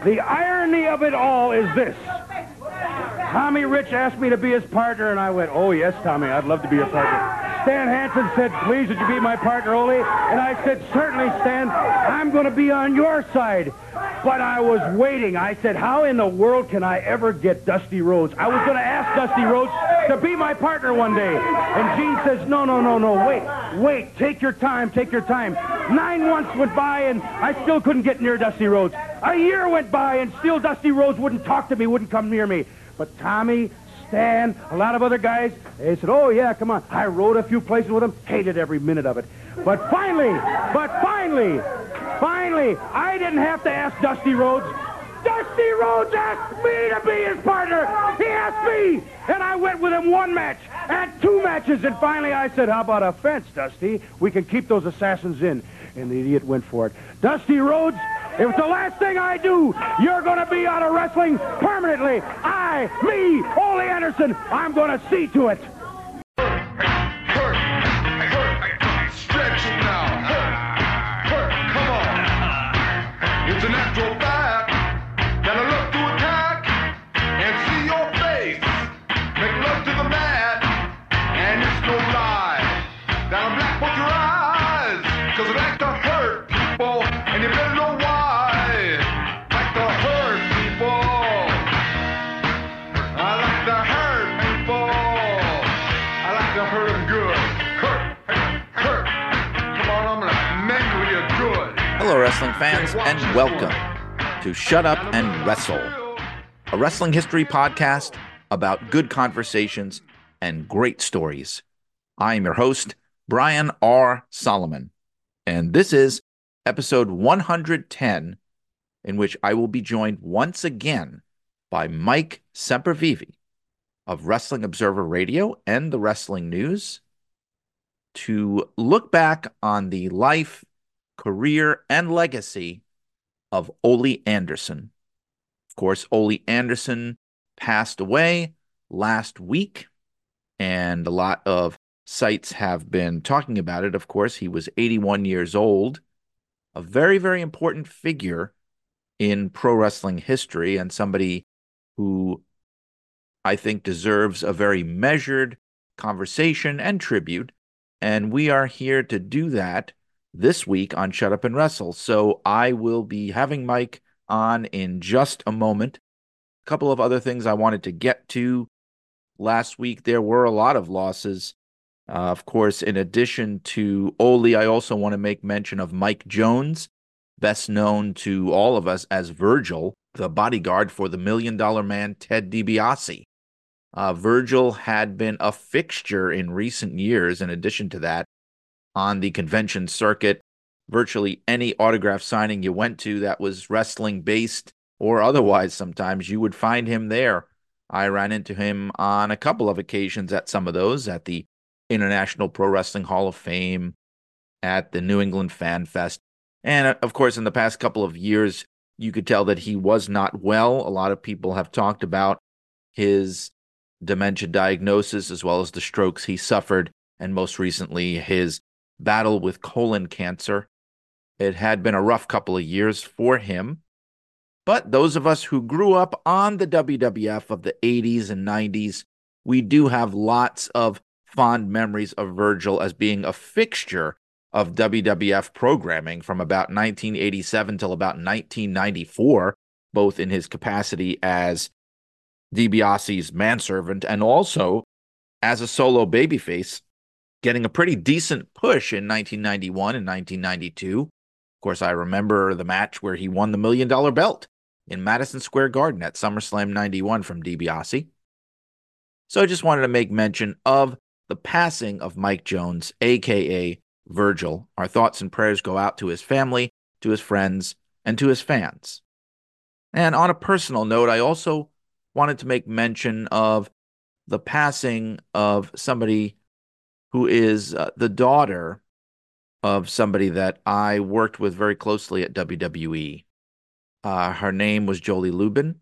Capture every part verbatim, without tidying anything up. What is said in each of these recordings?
The irony of it all is this. Tommy Rich asked me to be his partner, and I went, oh, yes, Tommy, I'd love to be your partner. Stan Hansen said, please, would you be my partner, Ole? And I said, certainly, Stan, I'm going to be on your side. But I was waiting. I said, how in the world can I ever get Dusty Rhodes? I was going to ask Dusty Rhodes to be my partner one day. And Gene says, no, no, no, no, wait, wait, take your time, take your time. Nine months went by, and I still couldn't get near Dusty Rhodes. A year went by, and still Dusty Rhodes wouldn't talk to me, wouldn't come near me. But Tommy, Stan, a lot of other guys, they said, oh, yeah, come on. I rode a few places with them, hated every minute of it. But finally, but finally, finally, I didn't have to ask Dusty Rhodes. Dusty Rhodes asked me to be his partner. He asked me, and I went with him one match and two matches. And finally I said, how about a fence, Dusty? We can keep those assassins in. And the idiot went for it. Dusty Rhodes, if it's the last thing I do, you're going to be out of wrestling permanently. I, me, Ole Anderson, I'm going to see to it. Stretching now. Hurt, hurt, come on. It's a natural fact. Gotta look to attack and see your face. Make love to the mat, and it's no lie. Down black both your eyes, cause it like to hurt people, and you better know why. Like to hurt people. I like to hurt people. I like to hurt them good. Hurt, hurt, hurt. Come on, I'm gonna mangle you good. Hello, wrestling fans, and welcome to Shut Up and Wrestle, a wrestling history podcast about good conversations and great stories. I am your host, Brian R. Solomon, and this is episode one hundred ten, in which I will be joined once again by Mike Sempervive of Wrestling Observer Radio and the Wrestling News to look back on the life, career, and legacy of Ole Anderson. Of course, Ole Anderson passed away last week, and a lot of sites have been talking about it. Of course, he was eighty-one years old, a very, very important figure in pro wrestling history, and somebody who I think deserves a very measured conversation and tribute, and we are here to do that this week on Shut Up and Wrestle. So I will be having Mike on in just a moment. A couple of other things I wanted to get to. Last week, there were a lot of losses. Uh, of course, in addition to Ole, I also want to make mention of Mike Jones, best known to all of us as Virgil, the bodyguard for the Million Dollar Man, Ted DiBiase. Uh, Virgil had been a fixture in recent years. In addition to that, on the convention circuit, virtually any autograph signing you went to that was wrestling-based or otherwise, sometimes you would find him there. I ran into him on a couple of occasions at some of those, at the International Pro Wrestling Hall of Fame, at the New England Fan Fest. And, of course, in the past couple of years, you could tell that he was not well. A lot of people have talked about his dementia diagnosis as well as the strokes he suffered, and most recently his battle with colon cancer. It had been a rough couple of years for him, but those of us who grew up on the W W F of the eighties and nineties, we do have lots of fond memories of Virgil as being a fixture of W W F programming from about nineteen eighty-seven till about nineteen ninety-four, both in his capacity as DiBiase's manservant and also as a solo babyface, getting a pretty decent push in nineteen ninety-one and nineteen ninety-two. Of course, I remember the match where he won the Million Dollar Belt in Madison Square Garden at SummerSlam ninety-one from DiBiase. So I just wanted to make mention of the passing of Mike Jones, a k a. Virgil. Our thoughts and prayers go out to his family, to his friends, and to his fans. And on a personal note, I also wanted to make mention of the passing of somebody who is uh, the daughter of somebody that I worked with very closely at W W E. Uh, her name was Jolie Lubin,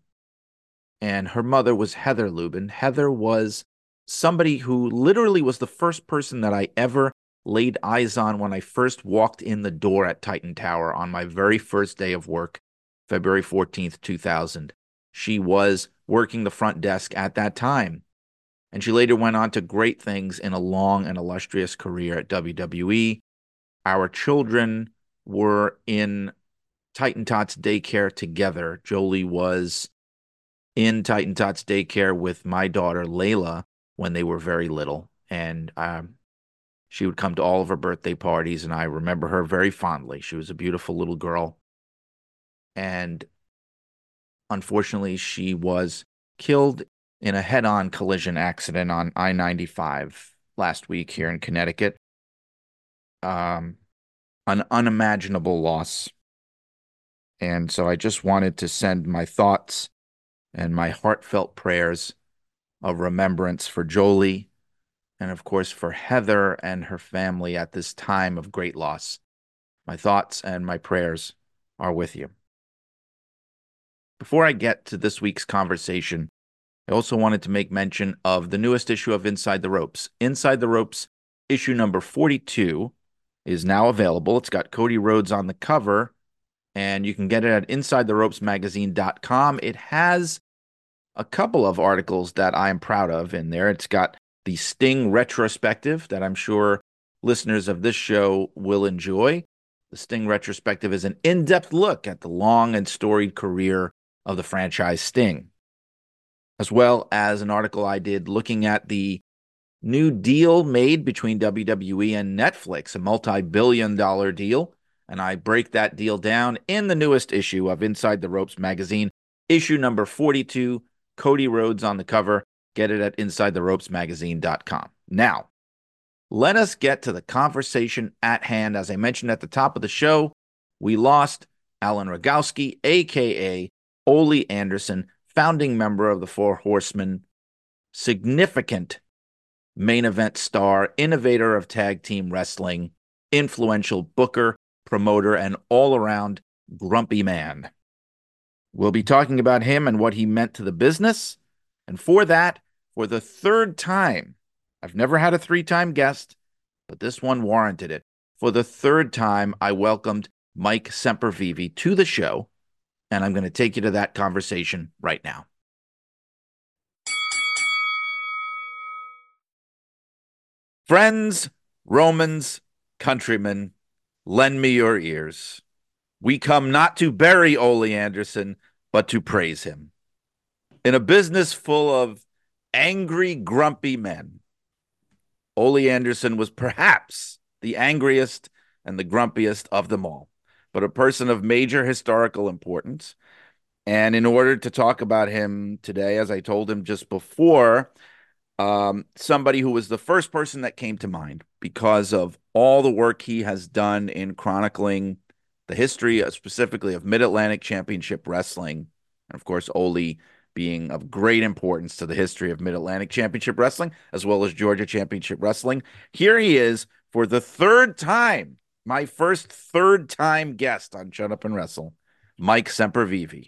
and her mother was Heather Lubin. Heather was somebody who literally was the first person that I ever laid eyes on when I first walked in the door at Titan Tower on my very first day of work. February fourteenth, two thousand. She was working the front desk at that time, and she later went on to great things in a long and illustrious career at W W E. Our children were in Titan Tots daycare together. Jolie was in Titan Tots daycare with my daughter Layla when they were very little, and um, she would come to all of her birthday parties, and I remember her very fondly. She was a beautiful little girl, and unfortunately, she was killed in a head-on collision accident on I ninety-five last week here in Connecticut. Um, an unimaginable loss. And so I just wanted to send my thoughts and my heartfelt prayers of remembrance for Jolie and, of course, for Heather and her family at this time of great loss. My thoughts and my prayers are with you. Before I get to this week's conversation, I also wanted to make mention of the newest issue of Inside the Ropes. Inside the Ropes, issue number forty-two, is now available. It's got Cody Rhodes on the cover, and you can get it at inside the ropes magazine dot com. It has a couple of articles that I am proud of in there. It's got the Sting retrospective that I'm sure listeners of this show will enjoy. The Sting retrospective is an in-depth look at the long and storied career of the franchise Sting, as well as an article I did looking at the new deal made between W W E and Netflix, a multi-billion dollar deal. And I break that deal down in the newest issue of Inside the Ropes magazine, issue number forty-two, Cody Rhodes on the cover. Get it at inside the ropes magazine dot com. Now, let us get to the conversation at hand. As I mentioned at the top of the show, we lost Alan Rogowski, a k a. Ole Anderson, founding member of the Four Horsemen, significant main event star, innovator of tag team wrestling, influential booker, promoter, and all-around grumpy man. We'll be talking about him and what he meant to the business. And for that, for the third time, I've never had a three-time guest, but this one warranted it. For the third time, I welcomed Mike Sempervive to the show, and I'm going to take you to that conversation right now. Friends, Romans, countrymen, lend me your ears. We come not to bury Ole Anderson, but to praise him. In a business full of angry, grumpy men, Ole Anderson was perhaps the angriest and the grumpiest of them all, but a person of major historical importance. And in order to talk about him today, as I told him just before, um, somebody who was the first person that came to mind because of all the work he has done in chronicling the history, uh, specifically of Mid-Atlantic Championship Wrestling, and of course, Ole being of great importance to the history of Mid-Atlantic Championship Wrestling, as well as Georgia Championship Wrestling. Here he is for the third time, my first third-time guest on Shut Up and Wrestle, Mike Sempervive.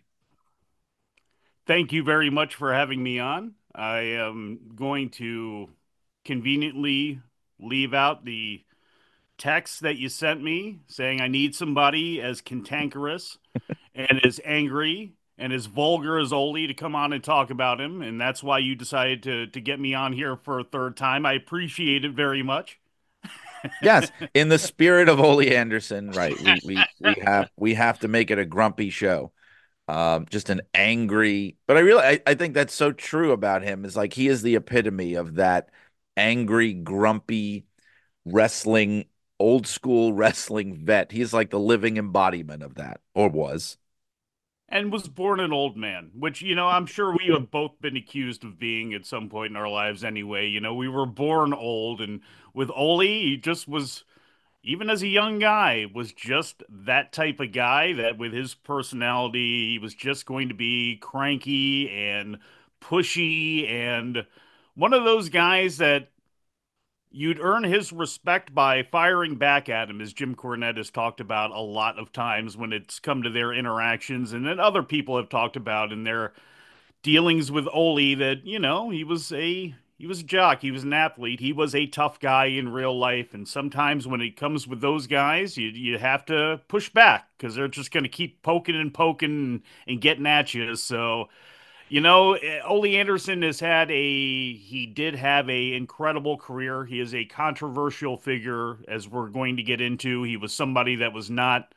Thank you very much for having me on. I am going to conveniently leave out the text that you sent me saying I need somebody as cantankerous and as angry and as vulgar as Ole to come on and talk about him, and that's why you decided to to get me on here for a third time. I appreciate it very much. Yes, in the spirit of Ole Anderson, right? We we we have we have to make it a grumpy show. Um, just an angry, but I really I, I think that's so true about him, is like he is the epitome of that angry, grumpy wrestling, old school wrestling vet. He's like the living embodiment of that, or was. And was born an old man, which, you know, I'm sure we have both been accused of being at some point in our lives anyway. You know, we were born old, and with Ole, he just was, even as a young guy, was just that type of guy that with his personality, he was just going to be cranky and pushy and one of those guys that you'd earn his respect by firing back at him, as Jim Cornette has talked about a lot of times when it's come to their interactions, and then other people have talked about in their dealings with Ole that, you know, he was a He was a jock. He was an athlete. He was a tough guy in real life. And sometimes when it comes with those guys, you you have to push back because they're just going to keep poking and poking and, and getting at you. So, you know, eh, Ole Anderson has had a he did have a incredible career. He is a controversial figure, as we're going to get into. He was somebody that was not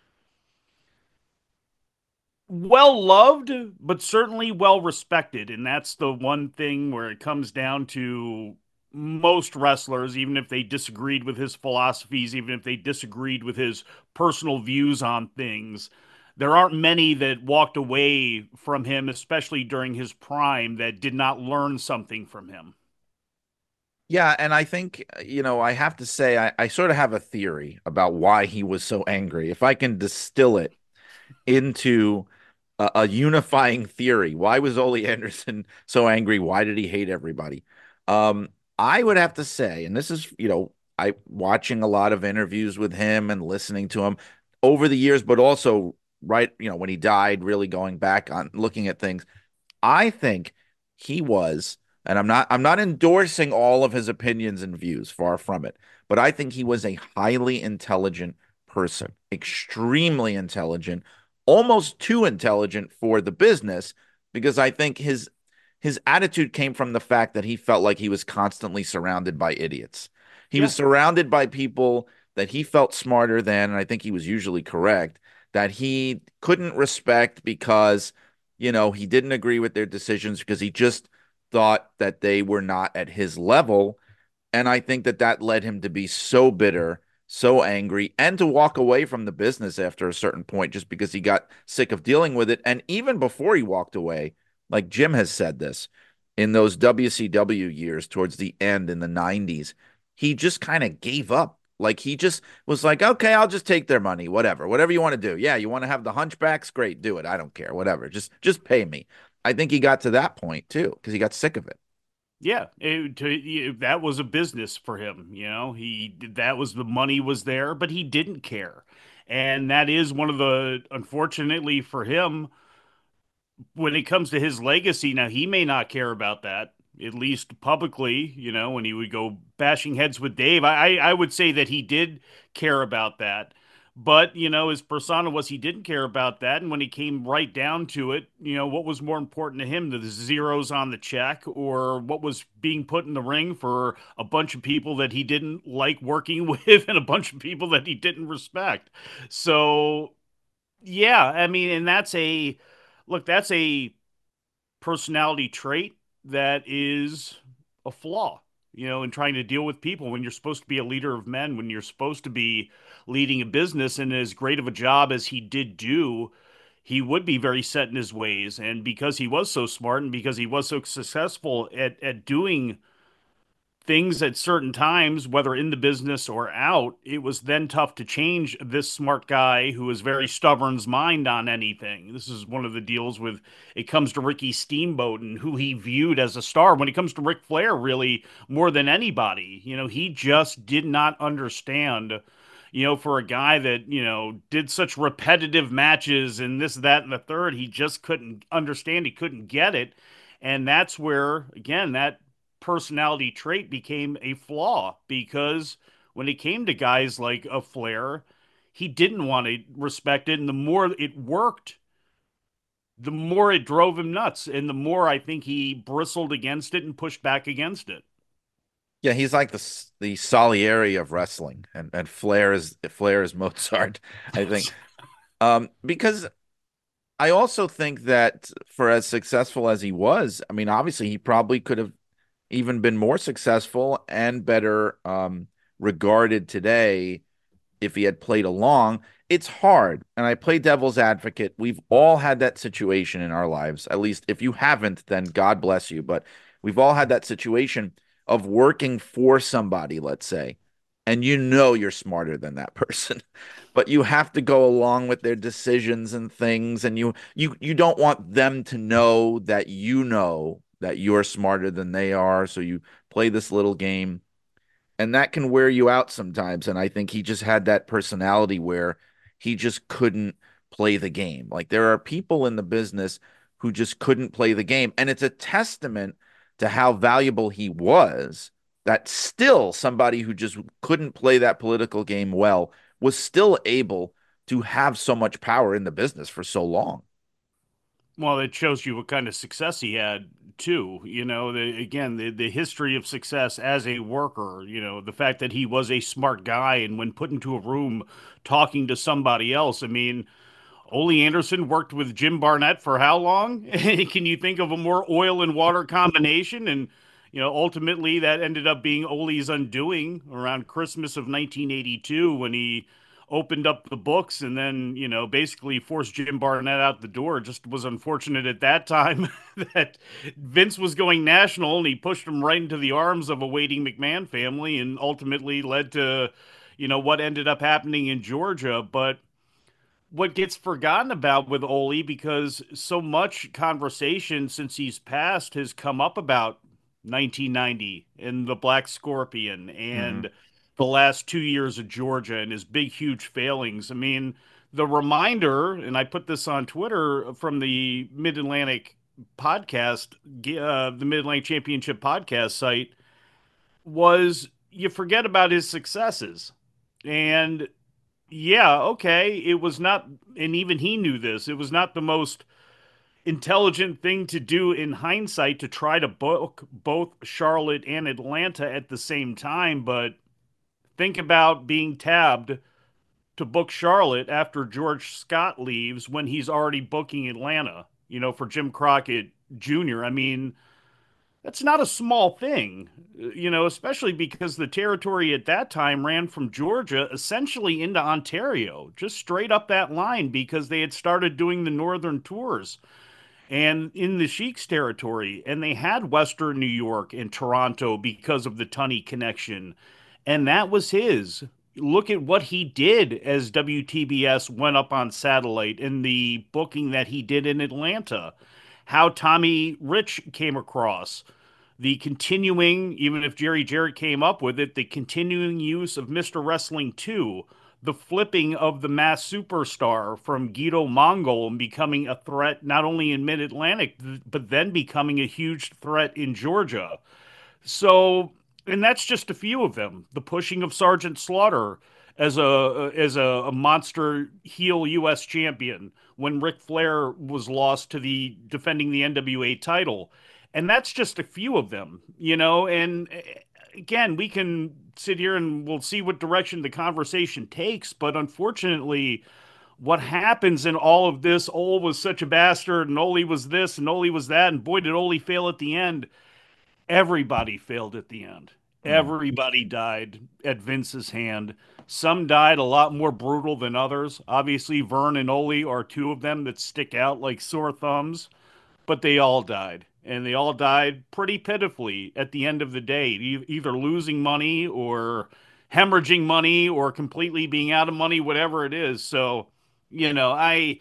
well loved, but certainly well respected. And that's the one thing where it comes down to most wrestlers, even if they disagreed with his philosophies, even if they disagreed with his personal views on things, there aren't many that walked away from him, especially during his prime, that did not learn something from him. Yeah, and I think, uh, you know, I have to say, I, I sort of have a theory about why he was so angry. If I can distill it into a, a unifying theory, why was Ole Anderson so angry? Why did he hate everybody? Um, I would have to say, and this is, you know, I watching a lot of interviews with him and listening to him over the years, but also right, you know, when he died, really going back on looking at things. I think he was, and I'm not I'm not endorsing all of his opinions and views, far from it, but I think he was a highly intelligent person, extremely intelligent, almost too intelligent for the business, because I think his his attitude came from the fact that he felt like he was constantly surrounded by idiots. He Yeah. was surrounded by people that he felt smarter than, and I think he was usually correct, that he couldn't respect because you know, he didn't agree with their decisions because he just thought that they were not at his level. And I think that that led him to be so bitter, so angry, and to walk away from the business after a certain point just because he got sick of dealing with it. And even before he walked away, like Jim has said this, in those W C W years towards the end in the nineties, he just kind of gave up. Like he just was like, okay, I'll just take their money, whatever, whatever you want to do. Yeah, you want to have the hunchbacks? Great, do it. I don't care, whatever. Just just pay me. I think he got to that point too because he got sick of it. Yeah, it, to, it- that was a business for him. You know, he that was the money was there, but he didn't care, and that is one of the unfortunately for him when it comes to his legacy. Now he may not care about that, at least publicly. You know, when he would go bashing heads with Dave, I I would say that he did care about that. But, you know, his persona was he didn't care about that. And when he came right down to it, you know, what was more important to him, the zeros on the check or what was being put in the ring for a bunch of people that he didn't like working with and a bunch of people that he didn't respect. So, yeah, I mean, and that's a look, that's a personality trait that is a flaw, you know, in trying to deal with people when you're supposed to be a leader of men, when you're supposed to be leading a business. And as great of a job as he did do, he would be very set in his ways. And because he was so smart and because he was so successful at, at doing things at certain times, whether in the business or out, it was then tough to change this smart guy who is very stubborn's mind on anything. This is one of the deals with it comes to Ricky Steamboat and who he viewed as a star. When it comes to Ric Flair, really more than anybody, you know, he just did not understand. You know, for a guy that, you know, did such repetitive matches and this, that, and the third, he just couldn't understand. He couldn't get it. And that's where, again, that personality trait became a flaw because when it came to guys like a Flair, he didn't want to respect it. And the more it worked, the more it drove him nuts. And the more I think he bristled against it and pushed back against it. Yeah, he's like the the Salieri of wrestling, and and Flair is Flair is Mozart, I think. Um, because I also think that for as successful as he was, I mean, obviously he probably could have even been more successful and better um, regarded today if he had played along. It's hard. And I play devil's advocate. We've all had that situation in our lives. At least if you haven't, then God bless you. But we've all had that situation of working for somebody, let's say, and you know you're smarter than that person. But you have to go along with their decisions and things, and you you you don't want them to know that you know that you're smarter than they are. So you play this little game and that can wear you out sometimes. And I think he just had that personality where he just couldn't play the game. Like there are people in the business who just couldn't play the game. And it's a testament to how valuable he was, that still somebody who just couldn't play that political game well was still able to have so much power in the business for so long. Well, it shows you what kind of success he had too. You know, the, again, the the history of success as a worker. You know, the fact that he was a smart guy, and when put into a room talking to somebody else, I mean, Ole Anderson worked with Jim Barnett for how long? Can you think of a more oil and water combination? And you know, ultimately, that ended up being Ole's undoing around Christmas of nineteen eighty-two when he opened up the books and then, you know, basically forced Jim Barnett out the door. It just was unfortunate at that time that Vince was going national and he pushed him right into the arms of a waiting McMahon family and ultimately led to, you know, what ended up happening in Georgia. But what gets forgotten about with Ole, because so much conversation since he's passed has come up about nineteen ninety and the Black Scorpion and Mm-hmm. the last two years of Georgia and his big, huge failings. I mean, the reminder, and I put this on Twitter from the Mid Atlantic podcast, uh, the Mid Atlantic Championship podcast site, was you forget about his successes. And yeah, okay, it was not, and even he knew this, it was not the most intelligent thing to do in hindsight to try to book both Charlotte and Atlanta at the same time. But think about being tabbed to book Charlotte after George Scott leaves when he's already booking Atlanta, you know, for Jim Crockett Junior I mean, that's not a small thing, you know, especially because the territory at that time ran from Georgia essentially into Ontario, just straight up that line because they had started doing the northern tours and in the Sheik's territory, and they had Western New York and Toronto because of the Tunney connection, and that was his. Look at what he did as W T B S went up on satellite in the booking that he did in Atlanta. How Tommy Rich came across the continuing, even if Jerry Jarrett came up with it, the continuing use of Mister Wrestling two, the flipping of the mass superstar from Guido Mongol and becoming a threat not only in Mid Atlantic, but then becoming a huge threat in Georgia. So, and that's just a few of them. The pushing of Sergeant Slaughter as a as a, a monster heel U S champion when Ric Flair was lost to the defending the N W A title. And that's just a few of them, you know, and again, we can sit here and we'll see what direction the conversation takes, but unfortunately, what happens in all of this, Ole was such a bastard, and Ole was this, and Ole was that, and boy, did Ole fail at the end. Everybody failed at the end. Mm. Everybody died at Vince's hand. Some died a lot more brutal than others. Obviously, Vern and Ole are two of them that stick out like sore thumbs, but they all died. And they all died pretty pitifully at the end of the day, e- either losing money or hemorrhaging money or completely being out of money, whatever it is. So, you know, I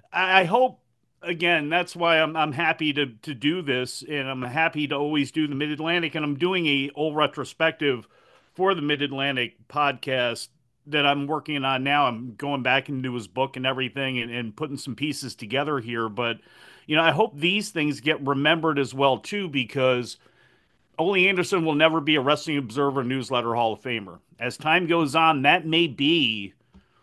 I hope again, that's why I'm I'm happy to to do this, and I'm happy to always do the Mid Atlantic, and I'm doing a old retrospective for the Mid Atlantic podcast that I'm working on now. I'm going back into his book and everything, and, and putting some pieces together here. But you know, I hope these things get remembered as well too, because Ole Anderson will never be a Wrestling Observer Newsletter Hall of Famer. As time goes on, that may be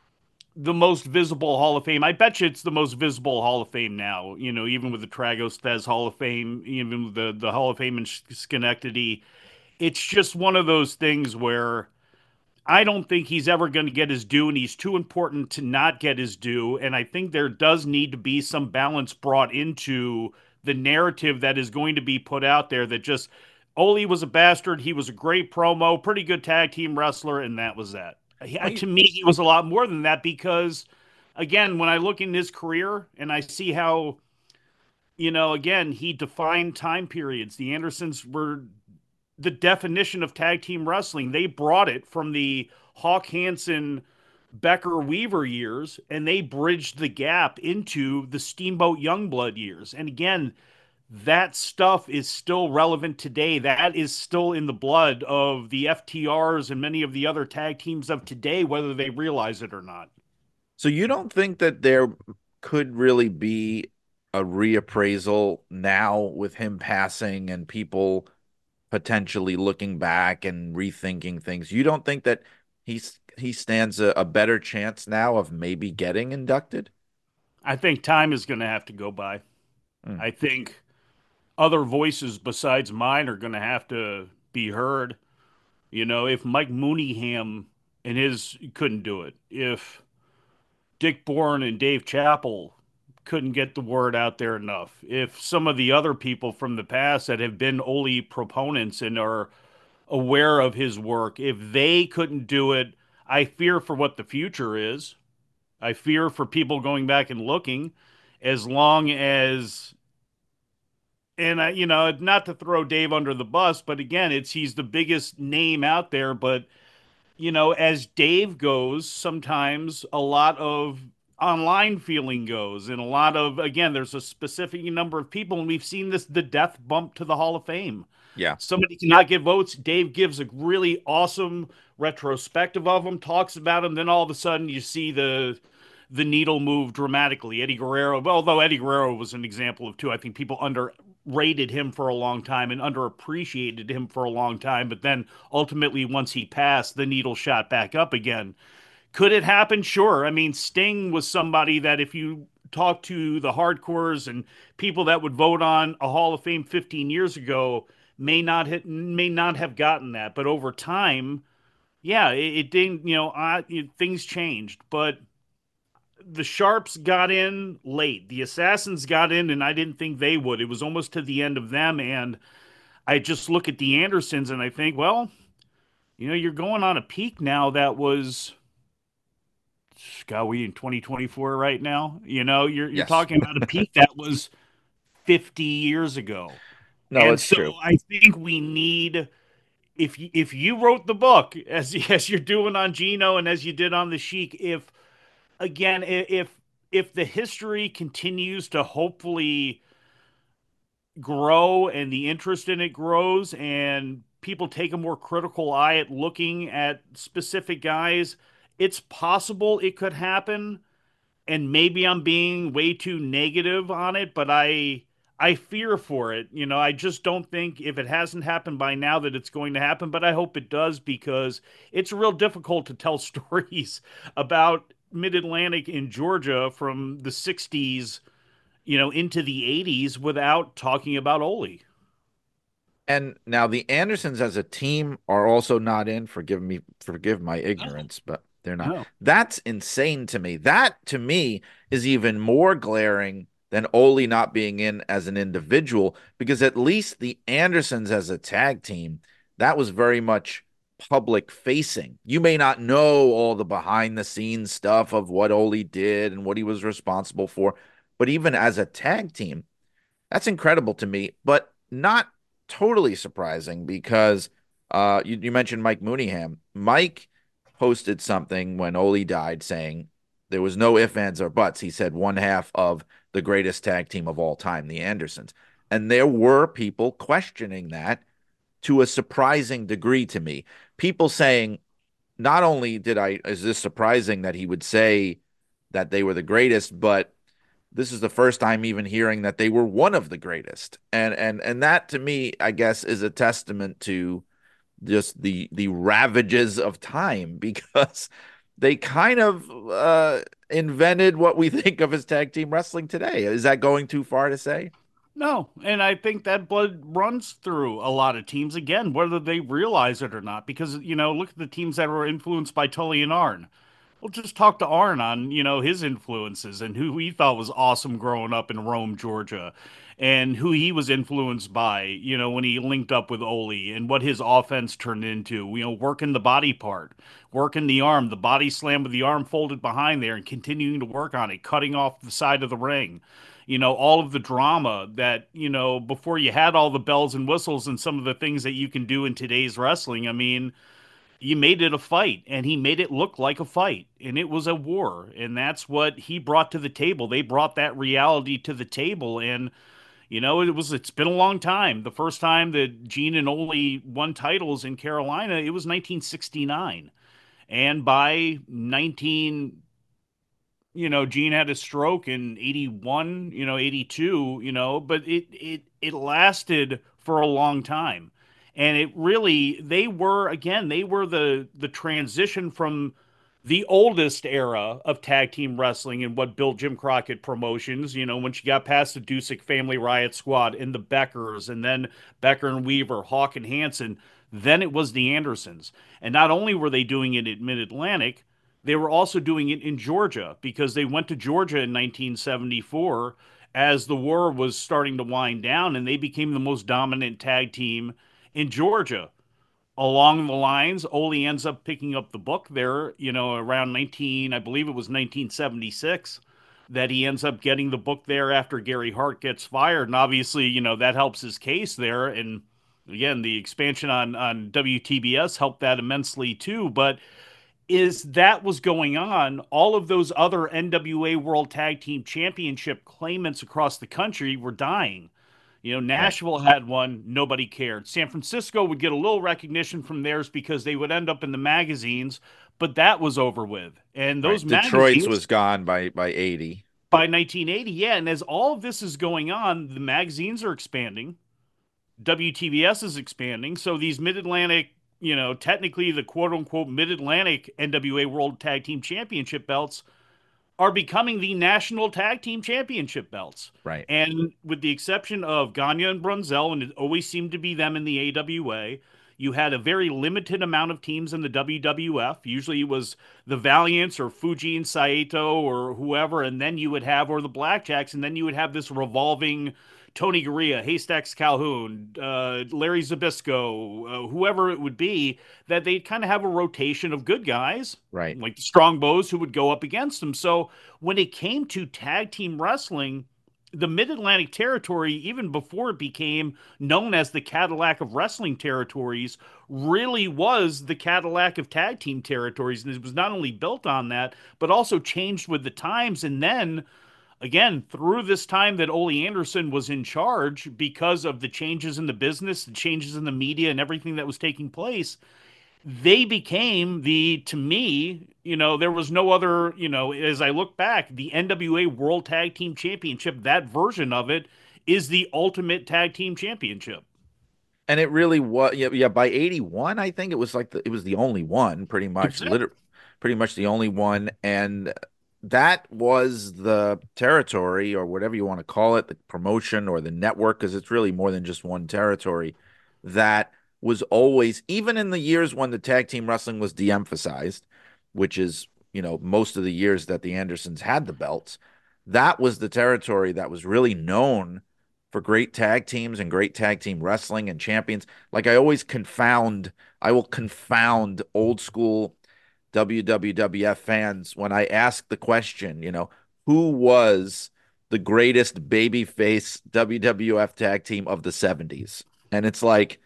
the most visible Hall of Fame. I bet you it's the most visible Hall of Fame now. You know, even with the Tragos Thez Hall of Fame, even with the the Hall of Fame in Schenectady, it's just one of those things where I don't think he's ever going to get his due, and he's too important to not get his due. And I think there does need to be some balance brought into the narrative that is going to be put out there that just Ole was a bastard. He was a great promo, pretty good tag team wrestler, and that was that. Well, To me, he was a lot more than that because, again, when I look in his career and I see how, you know, again, he defined time periods. The Andersons were the definition of tag team wrestling. They brought it from the Hawk Hansen, Becker Weaver years, and they bridged the gap into the Steamboat Youngblood years. And again, that stuff is still relevant today. That is still in the blood of the F T Rs and many of the other tag teams of today, whether they realize it or not. so you don't think that there could really be a reappraisal now with him passing and people potentially looking back and rethinking things. You don't think that he's he stands a, a better chance now of maybe getting inducted? I think time is going to have to go by. Mm, I think other voices besides mine are going to have to be heard. You know, if Mike Mooneyham and his couldn't do it, if Dick Bourne and Dave Chappell couldn't get the word out there enough, if some of the other people from the past that have been Ole proponents and are aware of his work, if they couldn't do it, I fear for what the future is. I fear for people going back and looking as long as and I, you know, not to throw Dave under the bus, but again, it's he's the biggest name out there, but you know, as Dave goes, sometimes a lot of online feeling goes, and a lot of, again, there's a specific number of people, and we've seen this the death bump to the Hall of Fame. yeah. Somebody cannot get votes. Dave gives a really awesome retrospective of them, talks about them, then all of a sudden you see the the needle move dramatically. Eddie Guerrero, although Eddie Guerrero was an example of two, I think people underrated him for a long time and underappreciated him for a long time. But then ultimately, once he passed, the needle shot back up again. Could it happen? Sure. I mean, Sting was somebody that if you talk to the hardcores and people that would vote on a Hall of Fame fifteen years ago, may not hit, may not have gotten that. But over time, yeah, it, it didn't. You know, I, it, things changed, but the Sharps got in late. The Assassins got in, and I didn't think they would. It was almost to the end of them, and I just look at the Andersons and I think, well, you know, you're going on a peak now that was, God, we in twenty twenty-four right now. You know, you're you're Yes. talking about a peak that was fifty years ago, No, and it's so true. I think we need. If you, if you wrote the book as as you're doing on Gino and as you did on the Sheik, if again, if if the history continues to hopefully grow and the interest in it grows and people take a more critical eye at looking at specific guys, it's possible it could happen. And maybe I'm being way too negative on it, but I I fear for it. You know, I just don't think if it hasn't happened by now that it's going to happen, but I hope it does because it's real difficult to tell stories about Mid-Atlantic in Georgia from the sixties, you know, into the eighties without talking about Ole. And now the Andersons as a team are also not in. Forgive me, forgive my No, ignorance, but they're not. no. That's insane to me. That to me is even more glaring than Ole not being in as an individual, because at least the Andersons as a tag team, that was very much public facing. You may not know all the behind the scenes stuff of what Ole did and what he was responsible for, but even as a tag team, that's incredible to me, but not totally surprising because uh, you, you mentioned Mike Mooneyham. Mike posted something when Ole died saying there was no ifs, ands, or buts. He said one half of the greatest tag team of all time, the Andersons. And there were people questioning that to a surprising degree to me. People saying, not only did I, is this surprising that he would say that they were the greatest, but this is the first time even hearing that they were one of the greatest. And and and that to me, I guess, is a testament to just the the ravages of time because they kind of uh invented what we think of as tag team wrestling today. Is that going too far to say? No, and I think that blood runs through a lot of teams again, whether they realize it or not. Because you know, look at the teams that were influenced by Tully and Arn. Well, just talk to Arn on you know his influences and who he thought was awesome growing up in Rome, Georgia, and who he was influenced by. You know, when he linked up with Ole and what his offense turned into. You know, working the body part, working the arm, the body slam with the arm folded behind there, and continuing to work on it, cutting off the side of the ring, you know, all of the drama that, you know, before you had all the bells and whistles and some of the things that you can do in today's wrestling. I mean, you made it a fight and he made it look like a fight and it was a war. And that's what he brought to the table. They brought that reality to the table. And, you know, it was, it's been a long time. The first time that Gene and Ole won titles in Carolina, it was nineteen sixty-nine. And by nineteen you know, Gene had a stroke in eighty-one, you know, eighty-two, you know, but it it it lasted for a long time. And it really they were again, they were the the transition from the oldest era of tag team wrestling and what built Jim Crockett Promotions, you know, when she got past the Dusek Family Riot Squad and the Beckers and then Becker and Weaver, Hawk and Hansen, then it was the Andersons. And not only were they doing it at Mid-Atlantic, they were also doing it in Georgia because they went to Georgia in nineteen seventy-four as the war was starting to wind down, and they became the most dominant tag team in Georgia. Along the lines, Ole ends up picking up the book there, you know, around nineteen, I believe it was nineteen seventy-six, that he ends up getting the book there after Gary Hart gets fired. And obviously, you know, that helps his case there. And again, the expansion on, on W T B S helped that immensely too. But is that was going on, all of those other N W A World Tag Team Championship claimants across the country were dying. You know, Right. Nashville had one, nobody cared. San Francisco would get a little recognition from theirs because they would end up in the magazines, but that was over with. And those Right. Detroit's magazines was gone by by eighty. by nineteen eighty, yeah. And as all of this is going on, the magazines are expanding. W T B S is expanding. So these Mid Atlantic, you know, technically the quote unquote Mid Atlantic N W A World Tag Team Championship belts are becoming the national tag team championship belts. Right. And with the exception of Gagne and Brunzell, and it always seemed to be them in the A W A, you had a very limited amount of teams in the W W F. Usually it was the Valiants or Fuji and Saito or whoever, and then you would have, or the Blackjacks, and then you would have this revolving Tony Garea, Haystacks Calhoun, uh, Larry Zabisco, uh, whoever it would be, that they'd kind of have a rotation of good guys, Right. like the Strong Bows, who would go up against them. So when it came to tag team wrestling, the Mid Atlantic territory, even before it became known as the Cadillac of wrestling territories, really was the Cadillac of tag team territories. And it was not only built on that, but also changed with the times. And then again, through this time that Ole Anderson was in charge, because of the changes in the business, the changes in the media, and everything that was taking place, they became the, to me, you know, there was no other, you know, as I look back, the N W A World Tag Team Championship, that version of it is the ultimate tag team championship. And it really was, yeah, yeah. By eighty-one, I think it was like the, it was the only one, pretty much, literally, pretty much the only one, and that was the territory, or whatever you want to call it, the promotion or the network, because it's really more than just one territory. That was always, even in the years when the tag team wrestling was de-emphasized, which is, you know, most of the years that the Andersons had the belts, that was the territory that was really known for great tag teams and great tag team wrestling and champions. Like I always confound, I will confound old school W W F fans when I ask the question, you know, who was the greatest babyface W W F tag team of the seventies? And it's like,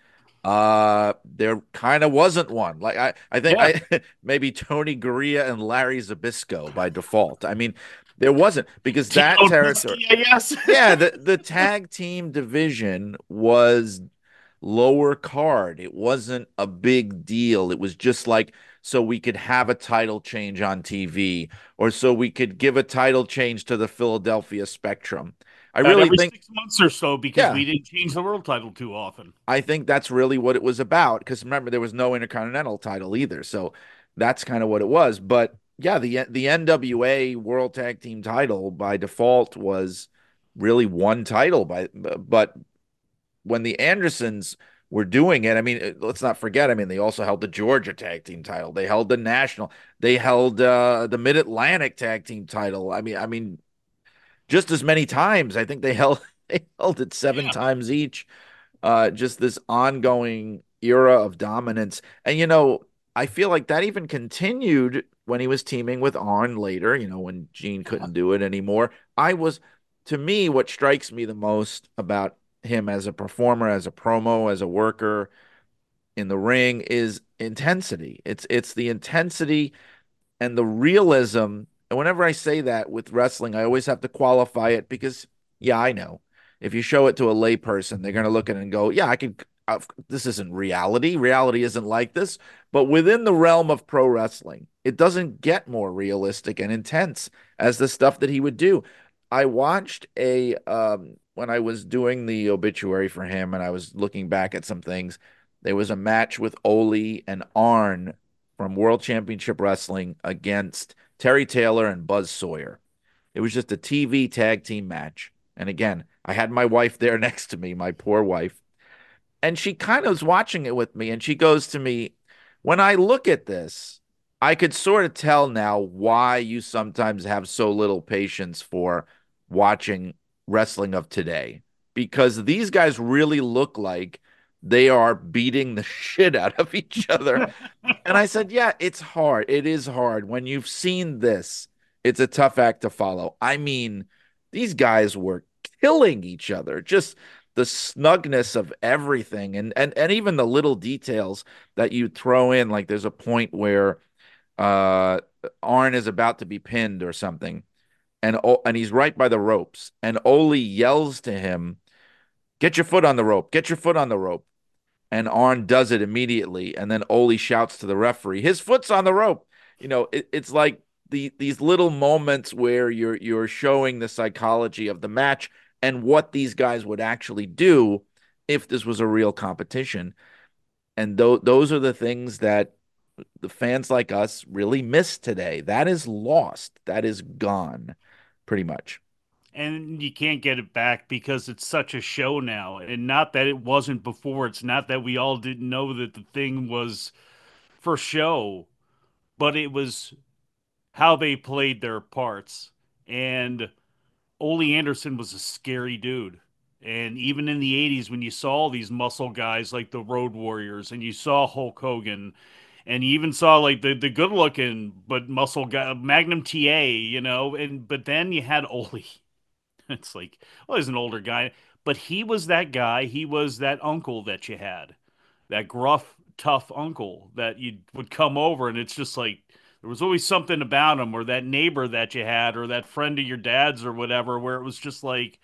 uh, there kind of wasn't one. Like I, I think Yeah. I maybe Tony Garea and Larry Zabisco by default. I mean, there wasn't, because that Tito territory, Newski, yes. yeah, the the tag team division was lower card. It wasn't a big deal. It was just like so we could have a title change on T V, or so we could give a title change to the Philadelphia Spectrum. I About really every think, six months or so because yeah, we didn't change the world title too often. I think that's really what it was about. Because remember, there was no Intercontinental title either, so that's kind of what it was. But yeah, the the N W A World Tag Team title by default was really one title. By but when the Andersons were doing it, I mean, let's not forget. I mean, they also held the Georgia Tag Team title. They held the national. They held uh, the Mid Atlantic Tag Team title. I mean, I mean, just as many times. I think they held they held it seven Yeah. times each. Uh, just this ongoing era of dominance. And, you know, I feel like that even continued when he was teaming with Arn later, you know, when Gene couldn't do it anymore. I was, to me, what strikes me the most about him as a performer, as a promo, as a worker in the ring is intensity. It's it's the intensity and the realism. And whenever I say that with wrestling, I always have to qualify it because, yeah, I know. If you show it to a layperson, they're going to look at it and go, yeah, I can. Uh, this isn't reality. Reality isn't like this. But within the realm of pro wrestling, it doesn't get more realistic and intense as the stuff that he would do. I watched a um when I was doing the obituary for him and I was looking back at some things, there was a match with Ole and Arn from World Championship Wrestling against Terry Taylor and Buzz Sawyer. It was just a T V tag team match. And again, I had my wife there next to me, my poor wife. And she kind of was watching it with me. And she goes to me, when I look at this, I could sort of tell now why you sometimes have so little patience for watching wrestling of today. Because these guys really look like they are beating the shit out of each other. And I said, yeah, it's hard. It is hard. When you've seen this, it's a tough act to follow. I mean, these guys were killing each other. Just the snugness of everything and and and even the little details that you throw in. Like there's a point where uh Arn is about to be pinned or something, and and he's right by the ropes, and Ole yells to him, "Get your foot on the rope! Get your foot on the rope!" And Arn does it immediately, and then Ole shouts to the referee, "His foot's on the rope!" You know, it, it's like the these little moments where you're you're showing the psychology of the match and what these guys would actually do if this was a real competition. And th- those are the things that the fans like us really miss today. That is lost. That is gone, pretty much. And you can't get it back because it's such a show now. And not that it wasn't before. It's not that we all didn't know that the thing was for show, but it was how they played their parts. And Ole Anderson was a scary dude. And even in the eighties, when you saw these muscle guys like the Road Warriors and you saw Hulk Hogan and you even saw like the, the good looking but muscle guy, Magnum T A, you know, and but then you had Ole. It's like, well, he's an older guy, but he was that guy. He was that uncle that you had, that gruff, tough uncle that you would come over, and it's just like there was always something about him, or that neighbor that you had, or that friend of your dad's, or whatever, where it was just like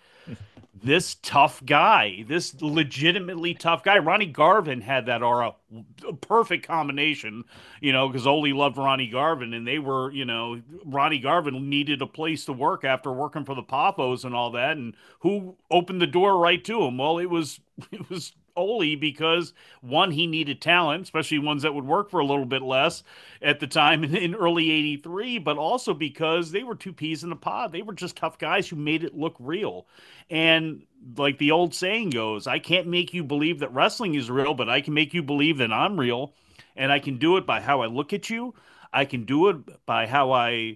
this tough guy, this legitimately tough guy. Ronnie Garvin had that aura, a perfect combination, you know, because Ole loved Ronnie Garvin, and they were, you know, Ronnie Garvin needed a place to work after working for the Poppos and all that, and who opened the door right to him? Well, it was it was Ole because one, he needed talent, especially ones that would work for a little bit less at the time in, in early eighty-three, but also because they were two peas in a pod. They were just tough guys who made it look real. And like the old saying goes, I can't make you believe that wrestling is real, but I can make you believe that I'm real. And I can do it by how I look at you. I can do it by how I,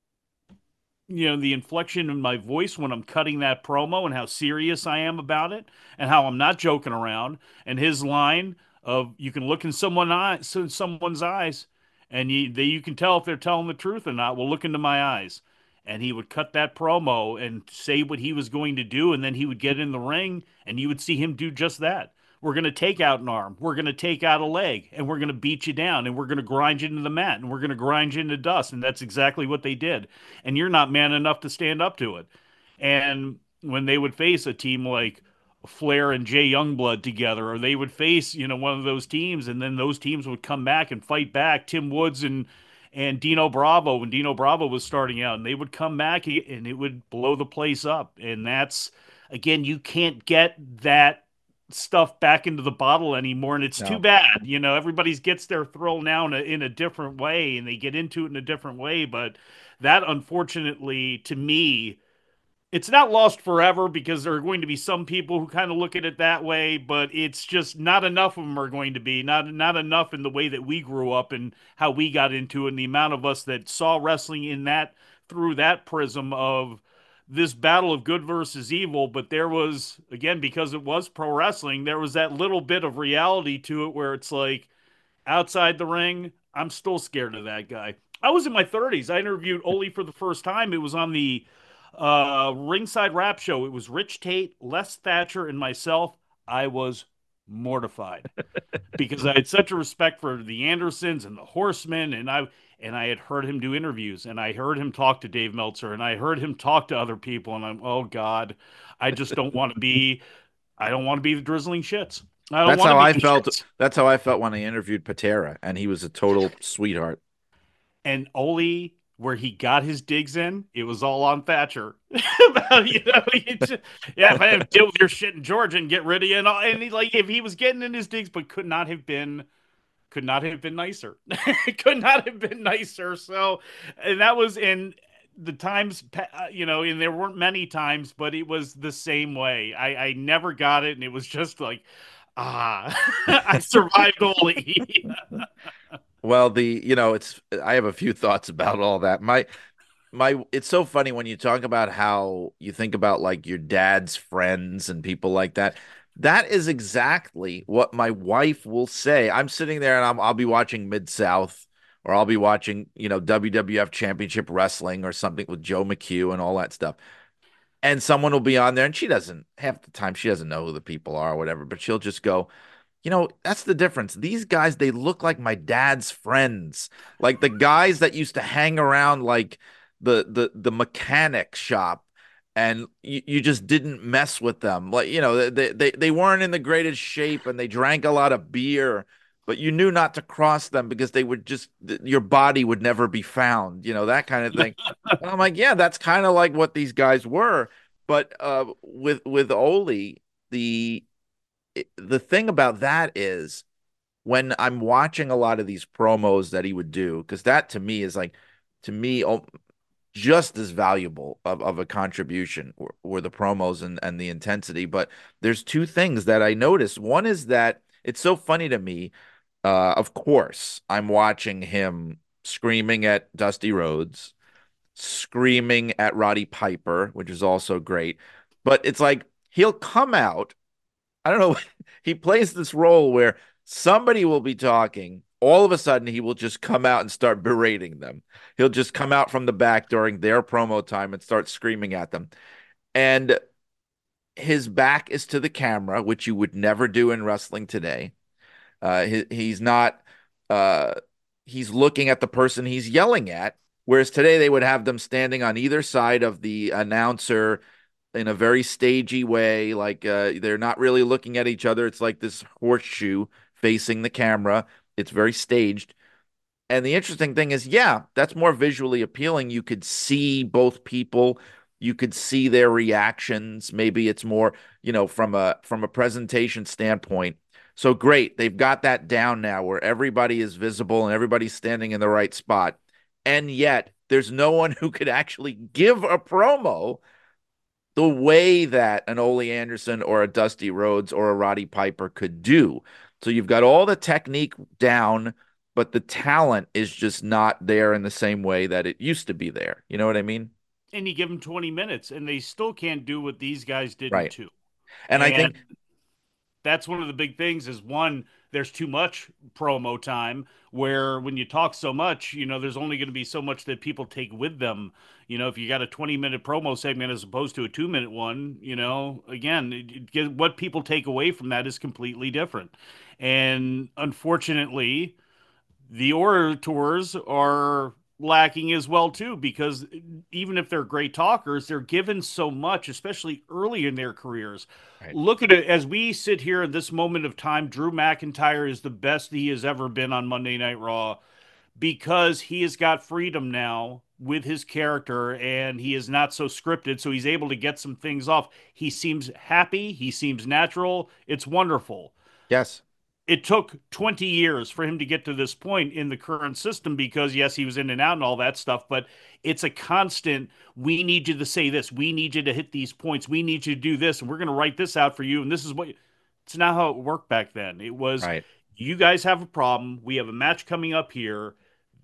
you know, the inflection in my voice when I'm cutting that promo and how serious I am about it and how I'm not joking around. And his line of you can look in someone eye, so someone's eyes and you, they, you can tell if they're telling the truth or not. Well, look into my eyes. And he would cut that promo and say what he was going to do. And then he would get in the ring and you would see him do just that. We're going to take out an arm. We're going to take out a leg and we're going to beat you down and we're going to grind you into the mat and we're going to grind you into dust. And that's exactly what they did. And you're not man enough to stand up to it. And when they would face a team like Flair and Jay Youngblood together, or they would face, you know, one of those teams, and then those teams would come back and fight back. Tim Woods and and Dino Bravo when Dino Bravo was starting out, and they would come back and it would blow the place up. And that's again, you can't get that stuff back into the bottle anymore, and it's no. too bad. You know, everybody gets their thrill now in a, in a different way, and they get into it in a different way. But that, unfortunately, to me, it's not lost forever because there are going to be some people who kind of look at it that way, but it's just not enough of them are going to be not not enough in the way that we grew up and how we got into it, and the amount of us that saw wrestling in that through that prism of this battle of good versus evil. But there was, again, because it was pro wrestling, there was that little bit of reality to it where it's like outside the ring, I'm still scared of that guy. I was in my thirties. I interviewed Ole for the first time. It was on the uh, Ringside Rap Show. It was Rich Tate, Les Thatcher, and myself. I was mortified because I had such a respect for the Andersons and the Horsemen, and I and I had heard him do interviews, and I heard him talk to Dave Meltzer, and I heard him talk to other people, and I'm, oh God, I just don't want to be, I don't want to be the drizzling shits. I don't that's want how to be I the felt. shits. That's how I felt when I interviewed Patera, and he was a total sweetheart. And Ole, where he got his digs in, it was all on Thatcher. About, you know, he just, yeah, if I didn't deal with your shit in Georgia and get rid of you, and, all, and he, like if he was getting in his digs, but could not have been, could not have been nicer. Could not have been nicer. So, and that was in the times, uh, you know, and there weren't many times, but it was the same way. I, I never got it, and it was just like, ah, I survived Ole. Well, the you know, it's I have a few thoughts about all that. My my it's so funny when you talk about how you think about like your dad's friends and people like that. That is exactly what my wife will say. I'm sitting there and I'm, I'll be watching Mid-South or I'll be watching, you know, W W F Championship Wrestling or something with Joe McHugh and all that stuff. And someone will be on there and she doesn't, half the time, she doesn't know who the people are or whatever, but she'll just go, you know, that's the difference. These guys, they look like my dad's friends, like the guys that used to hang around like the the the mechanic shop, and you, you just didn't mess with them. Like, you know, they, they they weren't in the greatest shape and they drank a lot of beer, but you knew not to cross them because they would just your body would never be found, you know, that kind of thing. And I'm like, yeah, that's kind of like what these guys were. But uh, with with Ole, the the thing about that is when I'm watching a lot of these promos that he would do, because that to me is like, to me, oh, just as valuable of, of a contribution were, were the promos and, and the intensity. But there's two things that I noticed. One is that it's so funny to me. Uh, of course, I'm watching him screaming at Dusty Rhodes, screaming at Roddy Piper, which is also great. But it's like he'll come out, I don't know. He plays this role where somebody will be talking. All of a sudden, he will just come out and start berating them. He'll just come out from the back during their promo time and start screaming at them. And his back is to the camera, which you would never do in wrestling today. Uh, he, he's not, uh, he's looking at the person he's yelling at. Whereas today they would have them standing on either side of the announcer in a very stagey way, like uh, they're not really looking at each other. It's like this horseshoe facing the camera. It's very staged. And the interesting thing is, yeah, that's more visually appealing. You could see both people. You could see their reactions. Maybe it's more, you know, from a from a presentation standpoint. So great. They've got that down now where everybody is visible and everybody's standing in the right spot. And yet there's no one who could actually give a promo the way that an Ole Anderson or a Dusty Rhodes or a Roddy Piper could do. So you've got all the technique down, but the talent is just not there in the same way that it used to be there. You know what I mean? And you give them twenty minutes, and they still can't do what these guys did in Right. two. And I And think that's one of the big things is one, there's too much promo time where when you talk so much, you know, there's only going to be so much that people take with them. You know, if you got a twenty minute promo segment as opposed to a two minute one, you know, again, it, it, what people take away from that is completely different. And unfortunately, the orators are lacking as well too because even if they're great talkers, they're given so much, especially early in their careers. right. Look at it as we sit here at this moment of time. Drew McIntyre is the best he has ever been on Monday Night Raw because he has got freedom now with his character and he is not so scripted, so he's able to get some things off. He seems happy, he seems natural. It's wonderful. Yes. It took twenty years for him to get to this point in the current system because yes, he was in and out and all that stuff, but it's a constant, we need you to say this, we need you to hit these points, we need you to do this, and we're going to write this out for you, and this is what. It's not how it worked back then. It was, Right. you guys have a problem, we have a match coming up here,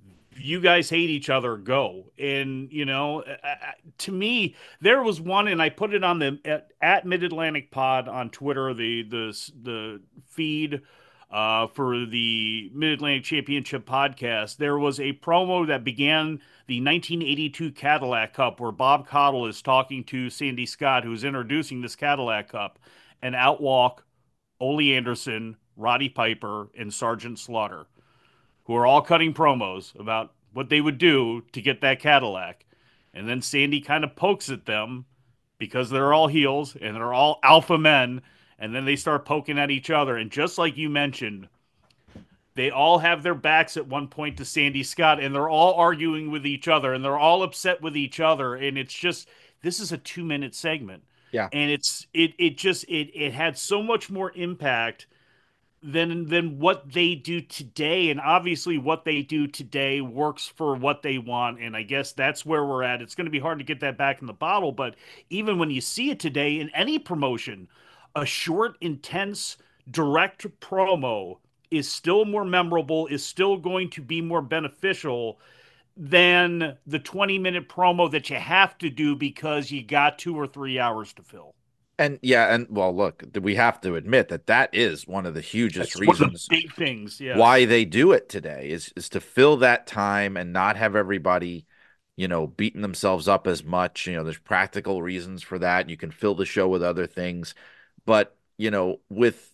you guys hate each other, go. And you know, to me, there was one, and I put it on the at, at Mid Atlantic Pod on Twitter, the the the feed uh, for the Mid Atlantic Championship podcast. There was a promo that began the nineteen eighty-two Cadillac Cup, where Bob Caudle is talking to Sandy Scott, who is introducing this Cadillac Cup, and out walk Ole Anderson, Roddy Piper, and Sergeant Slaughter, who are all cutting promos about what they would do to get that Cadillac. And then Sandy kind of pokes at them because they're all heels and they're all alpha men. And then they start poking at each other. And just like you mentioned, They all have their backs at one point to Sandy Scott, and they're all arguing with each other, and they're all upset with each other, and it's just this is a two minute segment, Yeah. and it's it it just it it had so much more impact than than what they do today, and obviously what they do today works for what they want, and I guess that's where we're at. It's going to be hard to get that back in the bottle, but even when you see it today in any promotion, a short, intense, direct promo is still more memorable, is still going to be more beneficial than the twenty minute promo that you have to do because you got two or three hours to fill. And yeah, and well, look, we have to admit that that is one of the hugest That's one of the reasons big things, yeah. why they do it today is is to fill that time and not have everybody, you know, beating themselves up as much. You know, there's practical reasons for that. You can fill the show with other things. But, you know, with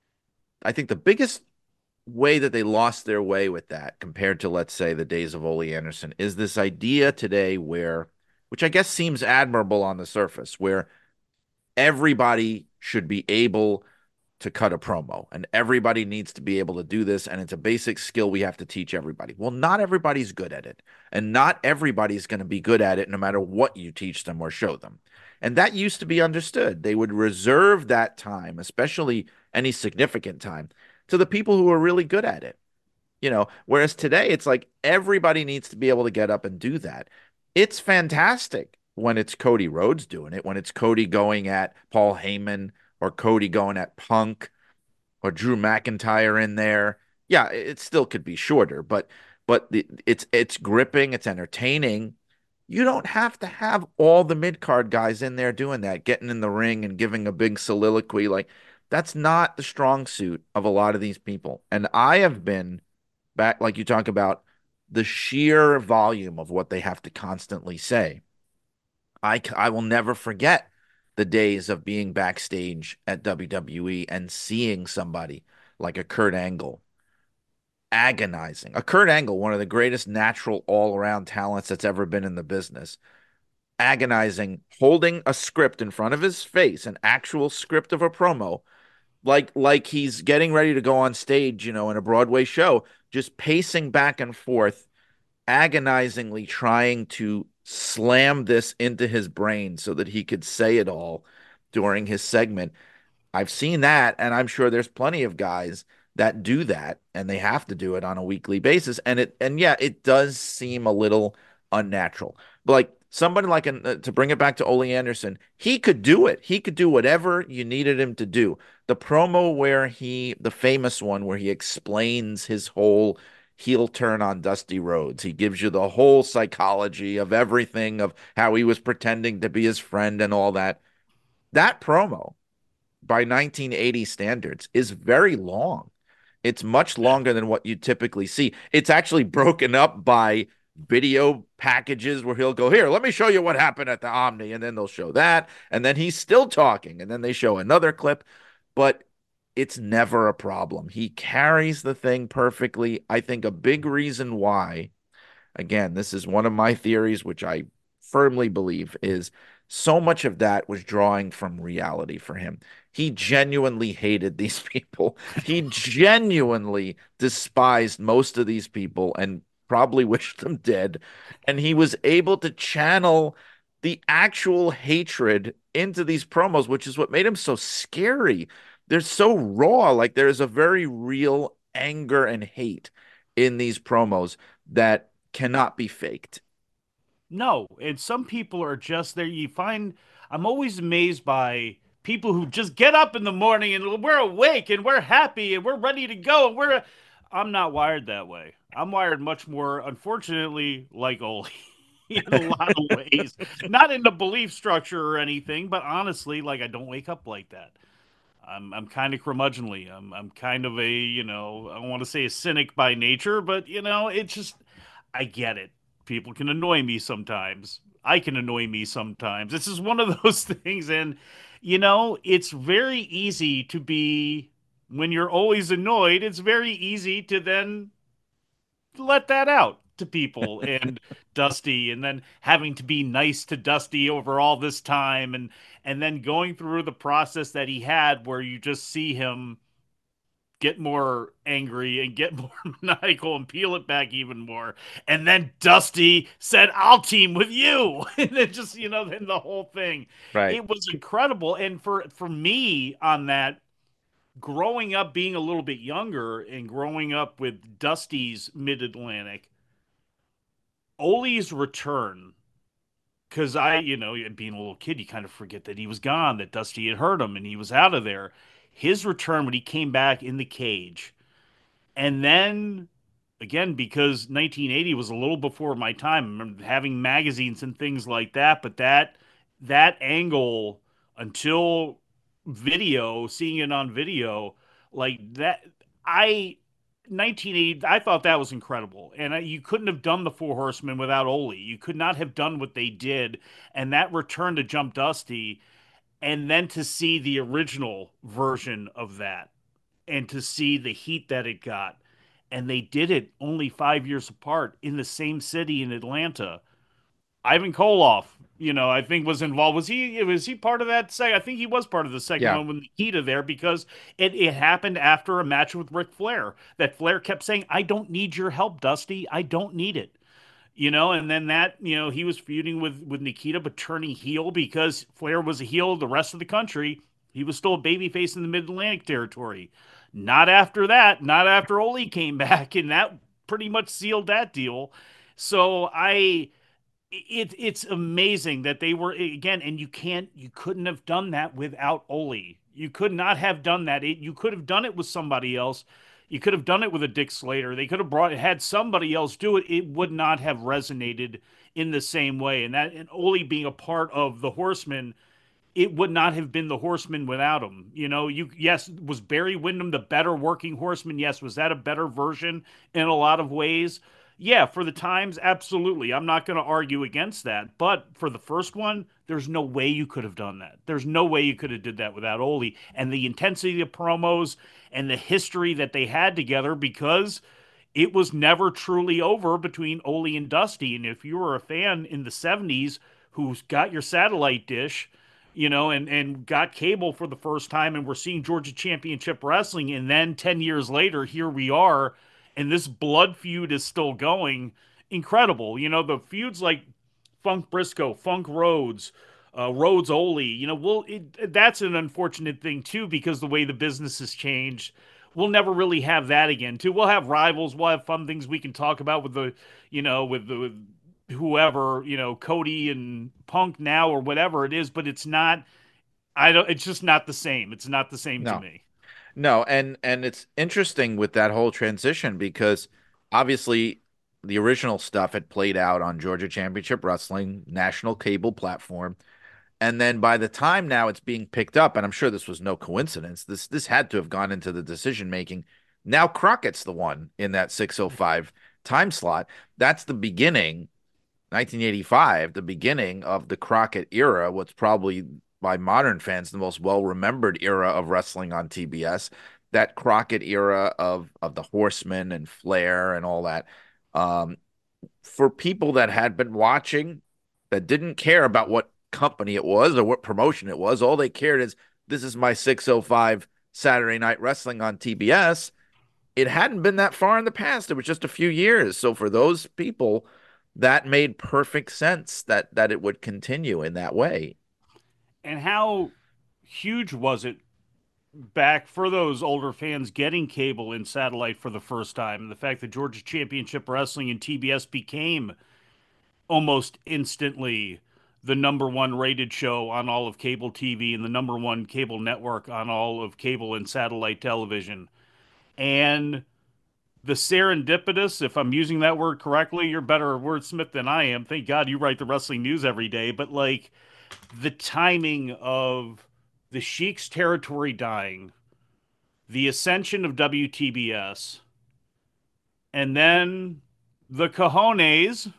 I think the biggest way that they lost their way with that compared to, let's say, the days of Ole Anderson is this idea today where, which I guess seems admirable on the surface, where everybody should be able to cut a promo and everybody needs to be able to do this. And it's a basic skill we have to teach everybody. Well, not everybody's good at it. And not everybody's going to be good at it no matter what you teach them or show them. And that used to be understood. They would reserve that time, especially any significant time, to the people who are really good at it. You know, whereas today it's like everybody needs to be able to get up and do that. It's fantastic when it's Cody Rhodes doing it, when it's Cody going at Paul Heyman or Cody going at Punk or Drew McIntyre in there. Yeah, it still could be shorter, but but the, it's it's gripping, it's entertaining. You don't have to have all the mid-card guys in there doing that, getting in the ring and giving a big soliloquy. Like, that's not the strong suit of a lot of these people. And I have been back, like you talk about, the sheer volume of what they have to constantly say. I, I will never forget the days of being backstage at W W E and seeing somebody like a Kurt Angle agonizing. A Kurt Angle, one of the greatest natural all-around talents that's ever been in the business, agonizing, holding a script in front of his face, an actual script of a promo, like like he's getting ready to go on stage, you know, in a Broadway show, just pacing back and forth, agonizingly trying to slam this into his brain so that he could say it all during his segment. I've seen that, and I'm sure there's plenty of guys that do that, and they have to do it on a weekly basis. And it, and yeah, it does seem a little unnatural. But like somebody like an, uh, to bring it back to Ole Anderson, he could do it. He could do whatever you needed him to do. The promo where he, the famous one where he explains his whole heel turn on Dusty Rhodes. He gives you the whole psychology of everything, of how he was pretending to be his friend and all that. That promo, by nineteen eighty standards, is very long. It's much longer than what you typically see. It's actually broken up by video packages where he'll go, here, let me show you what happened at the Omni, and then they'll show that, and then he's still talking, and then they show another clip, but it's never a problem. He carries the thing perfectly. I think a big reason why, again, this is one of my theories, which I firmly believe, is so much of that was drawing from reality for him. He genuinely hated these people. He genuinely despised most of these people and probably wished them dead. And he was able to channel the actual hatred into these promos, which is what made him so scary. They're so raw. Like, there's a very real anger and hate in these promos that cannot be faked. No, and some people are just there. You find I'm always amazed by people who just get up in the morning and we're awake and we're happy and we're ready to go. And we're I'm not wired that way. I'm wired much more, unfortunately, like Ole in a lot of ways. Not in the belief structure or anything, but honestly, like I don't wake up like that. I'm I'm kind of curmudgeonly. I'm I'm kind of a, you know, I don't want to say a cynic by nature, but you know, it's just I get it. People can annoy me sometimes. I can annoy me sometimes. This is one of those things, and you know, it's very easy to be when you're always annoyed, it's very easy to then let that out to people and Dusty, and then having to be nice to Dusty over all this time, and and then going through the process that he had where you just see him get more angry and get more maniacal and peel it back even more. And then Dusty said, I'll team with you. And then just, you know, then the whole thing. Right. It was incredible. And for for me on that, growing up being a little bit younger and growing up with Dusty's Mid-Atlantic, Ole's return, because I, you know, being a little kid, you kind of forget that he was gone, that Dusty had hurt him and he was out of there. His return when he came back in the cage, and then again, because nineteen eighty was a little before my time, I remember having magazines and things like that, but that that angle until video, seeing it on video, like that, I nineteen eighty, I thought that was incredible. And I, you couldn't have done the Four Horsemen without Ole. You could not have done what they did. And that return to Jump Dusty, and then to see the original version of that and to see the heat that it got. And they did it only five years apart in the same city in Atlanta. Ivan Koloff, you know, I think was involved. Was he was he part of that segment? I think he was part of the second Yeah. one with Nikita there because it, it happened after a match with Ric Flair. That Flair kept saying, I don't need your help, Dusty. I don't need it. You know, and then that, you know, he was feuding with with Nikita, but turning heel because Flair was a heel of the rest of the country. He was still a babyface in the Mid Atlantic territory. Not after that, not after Ole came back, and that pretty much sealed that deal. So I it it's amazing that they were again, and you can't you couldn't have done that without Ole. You could not have done that. It, you could have done it with somebody else. You could have done it with a Dick Slater. They could have brought had somebody else do it. It would not have resonated in the same way. And that and Ole being a part of the Horsemen, it would not have been the Horsemen without him. You know, you yes, was Barry Windham the better working Horseman? Yes, was that a better version in a lot of ways? Yeah, for the times, absolutely. I'm not going to argue against that. But for the first one, there's no way you could have done that. There's no way you could have did that without Ole and the intensity of promos and the history that they had together because it was never truly over between Ole and Dusty. And if you were a fan in the seventies who got your satellite dish, you know, and, and got cable for the first time and we're seeing Georgia Championship Wrestling, and then ten years later, here we are, and this blood feud is still going. Incredible. You know, the feuds like Funk Briscoe, Funk Rhodes, uh, Rhodes Ole, you know, well, it, that's an unfortunate thing too, because the way the business has changed, we'll never really have that again too. We'll have rivals. We'll have fun things we can talk about with the, you know, with the, with whoever, you know, Cody and Punk now or whatever it is, but it's not, I don't, it's just not the same. It's not the same No. to me. No, and and it's interesting with that whole transition because obviously the original stuff had played out on Georgia Championship Wrestling, national cable platform. And then by the time now it's being picked up, and I'm sure this was no coincidence, this this had to have gone into the decision making. Now Crockett's the one in that six oh five time slot. That's the beginning, nineteen eighty-five, the beginning of the Crockett era, what's probably by modern fans the most well-remembered era of wrestling on T B S. That Crockett era of of the Horsemen and Flair and all that. Um, for people that had been watching, that didn't care about what company it was or what promotion it was, all they cared is this is my six oh five Saturday Night Wrestling on T B S. It hadn't been that far in the past. It was just a few years. So for those people, that made perfect sense that that it would continue in that way. And how huge was it back for those older fans getting cable and satellite for the first time? And the fact that Georgia Championship Wrestling and T B S became almost instantly the number one rated show on all of cable T V and the number one cable network on all of cable and satellite television. And the serendipitous, if I'm using that word correctly, you're better a wordsmith than I am. Thank God you write the wrestling news every day. But like the timing of the Sheik's territory dying, the ascension of W T B S, and then the cojones,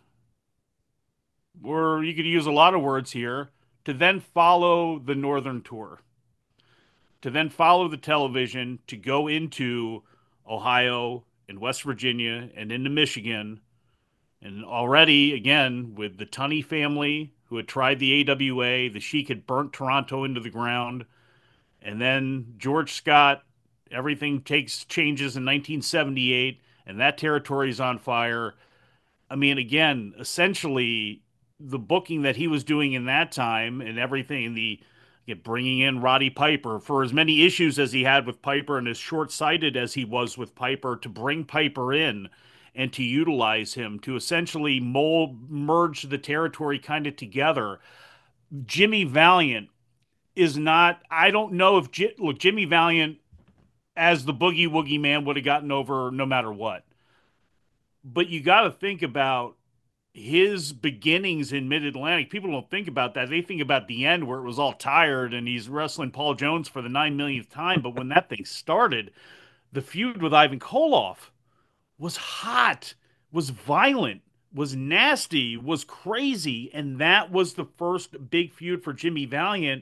or you could use a lot of words here, to then follow the Northern Tour, to then follow the television, to go into Ohio and West Virginia and into Michigan. And already, again, with the Tunney family who had tried the A W A, the Sheik had burnt Toronto into the ground. And then George Scott Everything takes changes in nineteen seventy-eight, and that territory is on fire. I mean, again, essentially, the booking that he was doing in that time and everything, the bringing in Roddy Piper for as many issues as he had with Piper and as short-sighted as he was with Piper, to bring Piper in and to utilize him to essentially mold, merge the territory kind of together. Jimmy Valiant is not. I don't know if look Jimmy Valiant as the Boogie Woogie Man would have gotten over no matter what. But you got to think about his beginnings in Mid-Atlantic. People don't think about that. They think about the end where it was all tired and he's wrestling Paul Jones for the nine millionth time. But when that thing started, the feud with Ivan Koloff was hot, was violent, was nasty, was crazy. And that was the first big feud for Jimmy Valiant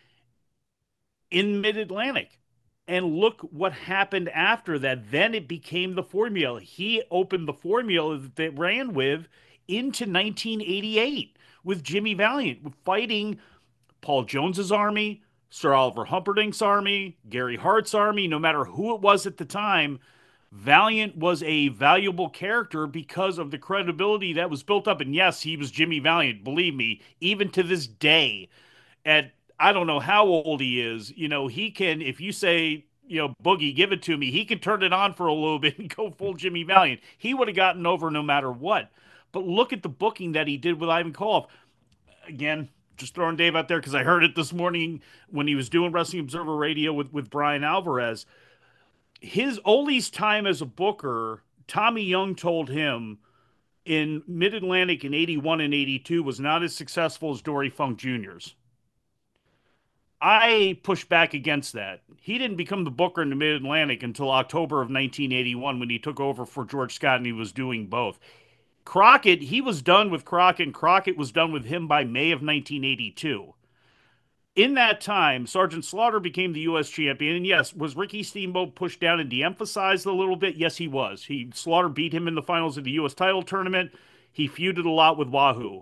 in Mid-Atlantic. And look what happened after that. Then it became the formula. He opened the formula that they ran with into nineteen eighty-eight with Jimmy Valiant fighting Paul Jones's army, Sir Oliver Humperdinck's army, Gary Hart's army. No matter who it was at the time, Valiant was a valuable character because of the credibility that was built up. And yes, he was Jimmy Valiant. Believe me, even to this day, at I don't know how old he is. You know, he can, if you say, you know, Boogie, give it to me, he can turn it on for a little bit and go full Jimmy Valiant. He would have gotten over no matter what. But look at the booking that he did with Ivan Koloff. Again, just throwing Dave out there because I heard it this morning when he was doing Wrestling Observer Radio with, with Brian Alvarez. His Ole's time as a booker, Tommy Young told him in Mid-Atlantic in eighty-one and eighty-two was not as successful as Dory Funk Junior's. I push back against that. He didn't become the booker in the Mid-Atlantic until October of nineteen eighty-one when he took over for George Scott and he was doing both. Crockett, he was done with Crockett, and Crockett was done with him by May of nineteen eighty-two. In that time, Sergeant Slaughter became the U S champion, and yes, was Ricky Steamboat pushed down and de-emphasized a little bit? Yes, he was. He Slaughter beat him in the finals of the U S title tournament. He feuded a lot with Wahoo.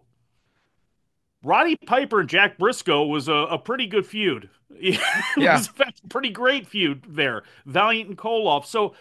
Roddy Piper and Jack Briscoe was a, a pretty good feud. It Yeah. was a pretty great feud there. Valiant and Koloff. So,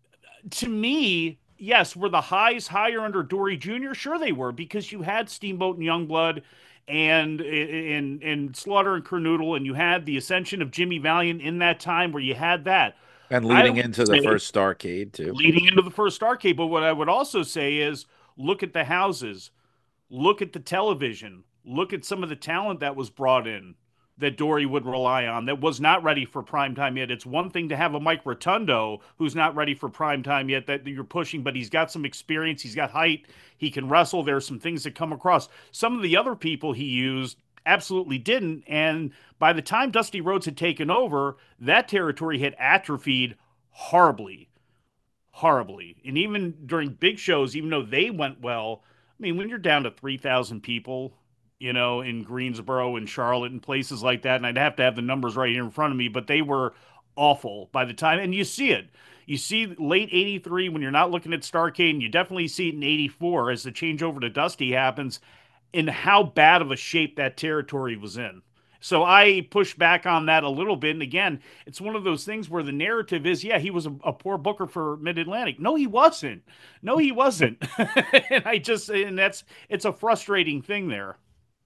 to me, yes, were the highs higher under Dory Junior? Sure they were, because you had Steamboat and Youngblood and and and Slaughter and Kernoodle, and you had the ascension of Jimmy Valiant in that time where you had that. And leading I into the first Starrcade, too. Leading into the first Starrcade. But what I would also say is, look at the houses. Look at the television. Look at some of the talent that was brought in that Dory would rely on that was not ready for primetime yet. It's one thing to have a Mike Rotundo who's not ready for primetime yet that you're pushing, but he's got some experience. He's got height. He can wrestle. There are some things that come across. Some of the other people he used absolutely didn't. And by the time Dusty Rhodes had taken over, that territory had atrophied horribly, horribly. And even during big shows, even though they went well, I mean, when you're down to three thousand people, you know, in Greensboro and Charlotte and places like that. And I'd have to have the numbers right here in front of me, but they were awful by the time. And you see it. You see late eighty-three when you're not looking at Starrcade, and you definitely see it in eighty-four as the changeover to Dusty happens, in how bad of a shape that territory was in. So I push back on that a little bit. And again, it's one of those things where the narrative is, yeah, he was a, a poor booker for Mid-Atlantic. No, he wasn't. No, he wasn't. And I just, and that's, it's a frustrating thing there.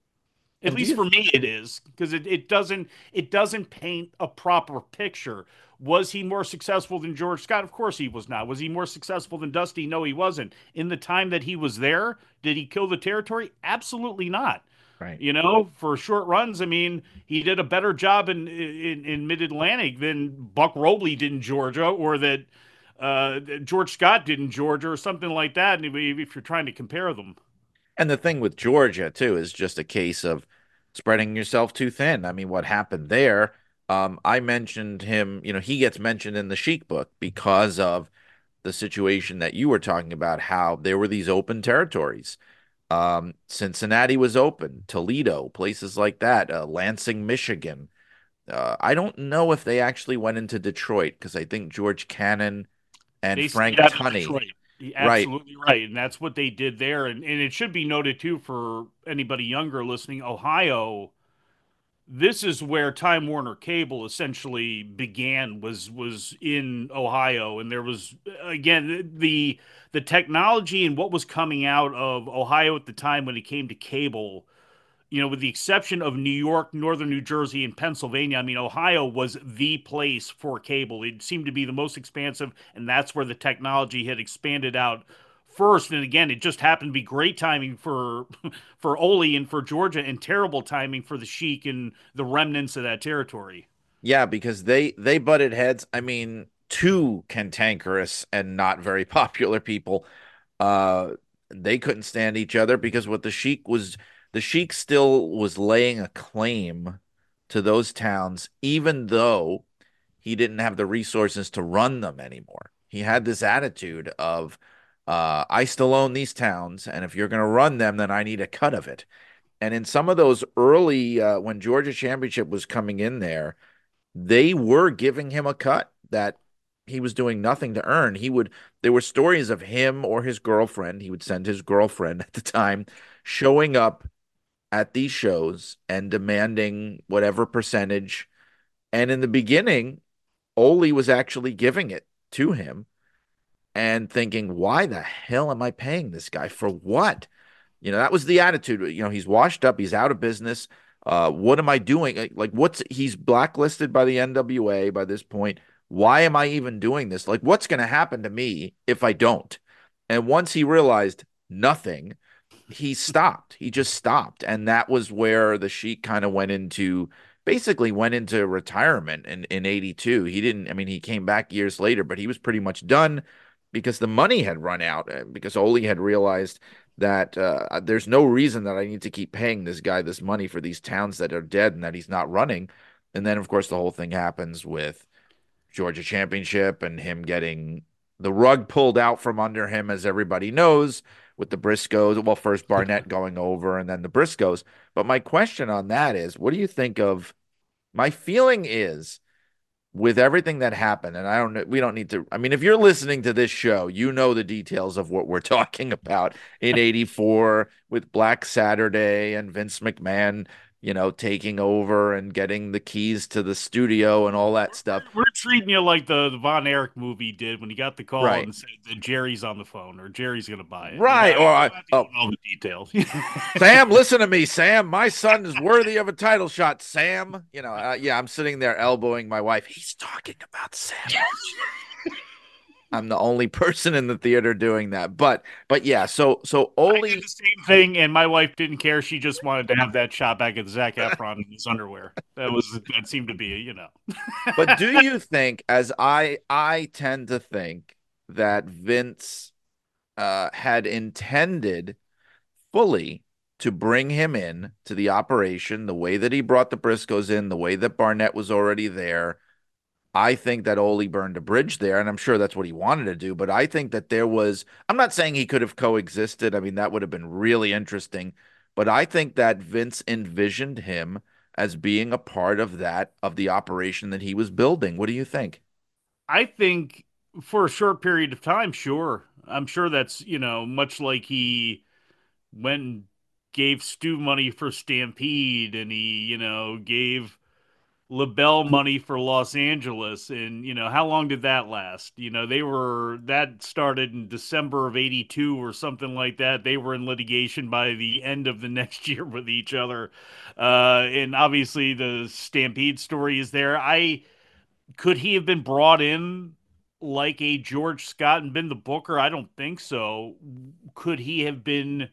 At And do least you for me it is, because it, it doesn't it doesn't paint a proper picture. Was he more successful than George Scott? Of course he was not. Was he more successful than Dusty? No, he wasn't. In the time that he was there, did he kill the territory? Absolutely not. Right. You know, for short runs, I mean, he did a better job in in, in Mid-Atlantic than Buck Robley did in Georgia, or that uh, George Scott did in Georgia, or something like that, if if you're trying to compare them. And the thing with Georgia, too, is just a case of spreading yourself too thin. I mean, what happened there, um, I mentioned him, you know, he gets mentioned in the Sheik book because of the situation that you were talking about, how there were these open territories. Um, Cincinnati was open, Toledo, places like that, uh, Lansing, Michigan. Uh, I don't know if they actually went into Detroit, because I think George Cannon and They Frank stayed out of Tunney. Detroit. Right. Absolutely right. And that's what they did there. And, and it should be noted, too, for anybody younger listening, Ohio, this is where Time Warner Cable essentially began, was was in Ohio, and there was again the the technology and what was coming out of Ohio at the time when it came to cable, you know, with the exception of New York, Northern New Jersey, and Pennsylvania. I mean, Ohio was the place for cable. It seemed to be the most expansive, and that's where the technology had expanded out first. And again, it just happened to be great timing for for Ole and for Georgia, and terrible timing for the Sheik and the remnants of that territory. Yeah, because they they butted heads. I mean, two cantankerous and not very popular people. Uh, they couldn't stand each other because what the Sheik was, the Sheik still was laying a claim to those towns, even though he didn't have the resources to run them anymore. He had this attitude of, uh, I still own these towns, and if you're going to run them, then I need a cut of it. And in some of those early, uh, when Georgia Championship was coming in there, they were giving him a cut that he was doing nothing to earn. He would, there were stories of him or his girlfriend, he would send his girlfriend at the time, showing up at these shows and demanding whatever percentage. And in the beginning, Ole was actually giving it to him and thinking, why the hell am I paying this guy for what? You know, that was the attitude. You know, he's washed up, he's out of business. Uh, what am I doing? Like, what's he's blacklisted by the N W A by this point. Why am I even doing this? Like, what's going to happen to me if I don't? And once he realized nothing, he stopped. He just stopped. And that was where the Sheik kind of went into, basically went into retirement in, in eighty-two. He didn't, I mean, he came back years later, but he was pretty much done because the money had run out, uh, because Ole had realized that uh, there's no reason that I need to keep paying this guy this money for these towns that are dead and that he's not running. And then, of course, the whole thing happens with Georgia Championship and him getting the rug pulled out from under him, as everybody knows, with the Briscoes. Well, first Barnett going over and then the Briscoes. But my question on that is, what do you think of, my feeling is, with everything that happened, and I don't know, we don't need to, I mean, if you're listening to this show, you know the details of what we're talking about in eighty-four with Black Saturday and Vince McMahon, you know, taking over and getting the keys to the studio and all that stuff. We're treating you like the, the Von Erich movie did when he got the call Right. and said that Jerry's on the phone or Jerry's going to buy it. Right. You know, Or I I, don't have to oh, get all the details. Sam, listen to me, Sam. My son is worthy of a title shot, Sam. You know, uh, yeah, I'm sitting there elbowing my wife. He's talking about Sam. I'm the only person in the theater doing that. But but yeah, so so I Ole, did the same thing, and my wife didn't care. She just wanted to have that shot back at Zac Efron in his underwear. That was that seemed to be, you know. but do you think, as I I tend to think, that Vince uh had intended fully to bring him in to the operation the way that he brought the Briscoes in, the way that Barnett was already there? I think that Ole burned a bridge there, and I'm sure that's what he wanted to do. But I think that there was, I'm not saying he could have coexisted. I mean, that would have been really interesting. But I think that Vince envisioned him as being a part of that, of the operation that he was building. What do you think? I think for a short period of time, sure. I'm sure that's, you know, much like he went and gave Stu money for Stampede, and he, you know, gave LaBelle money for Los Angeles. And, you know, how long did that last? You know, they were, that started in December of eighty-two or something like that. They were in litigation by the end of the next year with each other. Uh, and obviously the Stampede story is there. I, could he have been brought in like a George Scott and been the booker? I don't think so. Could he have been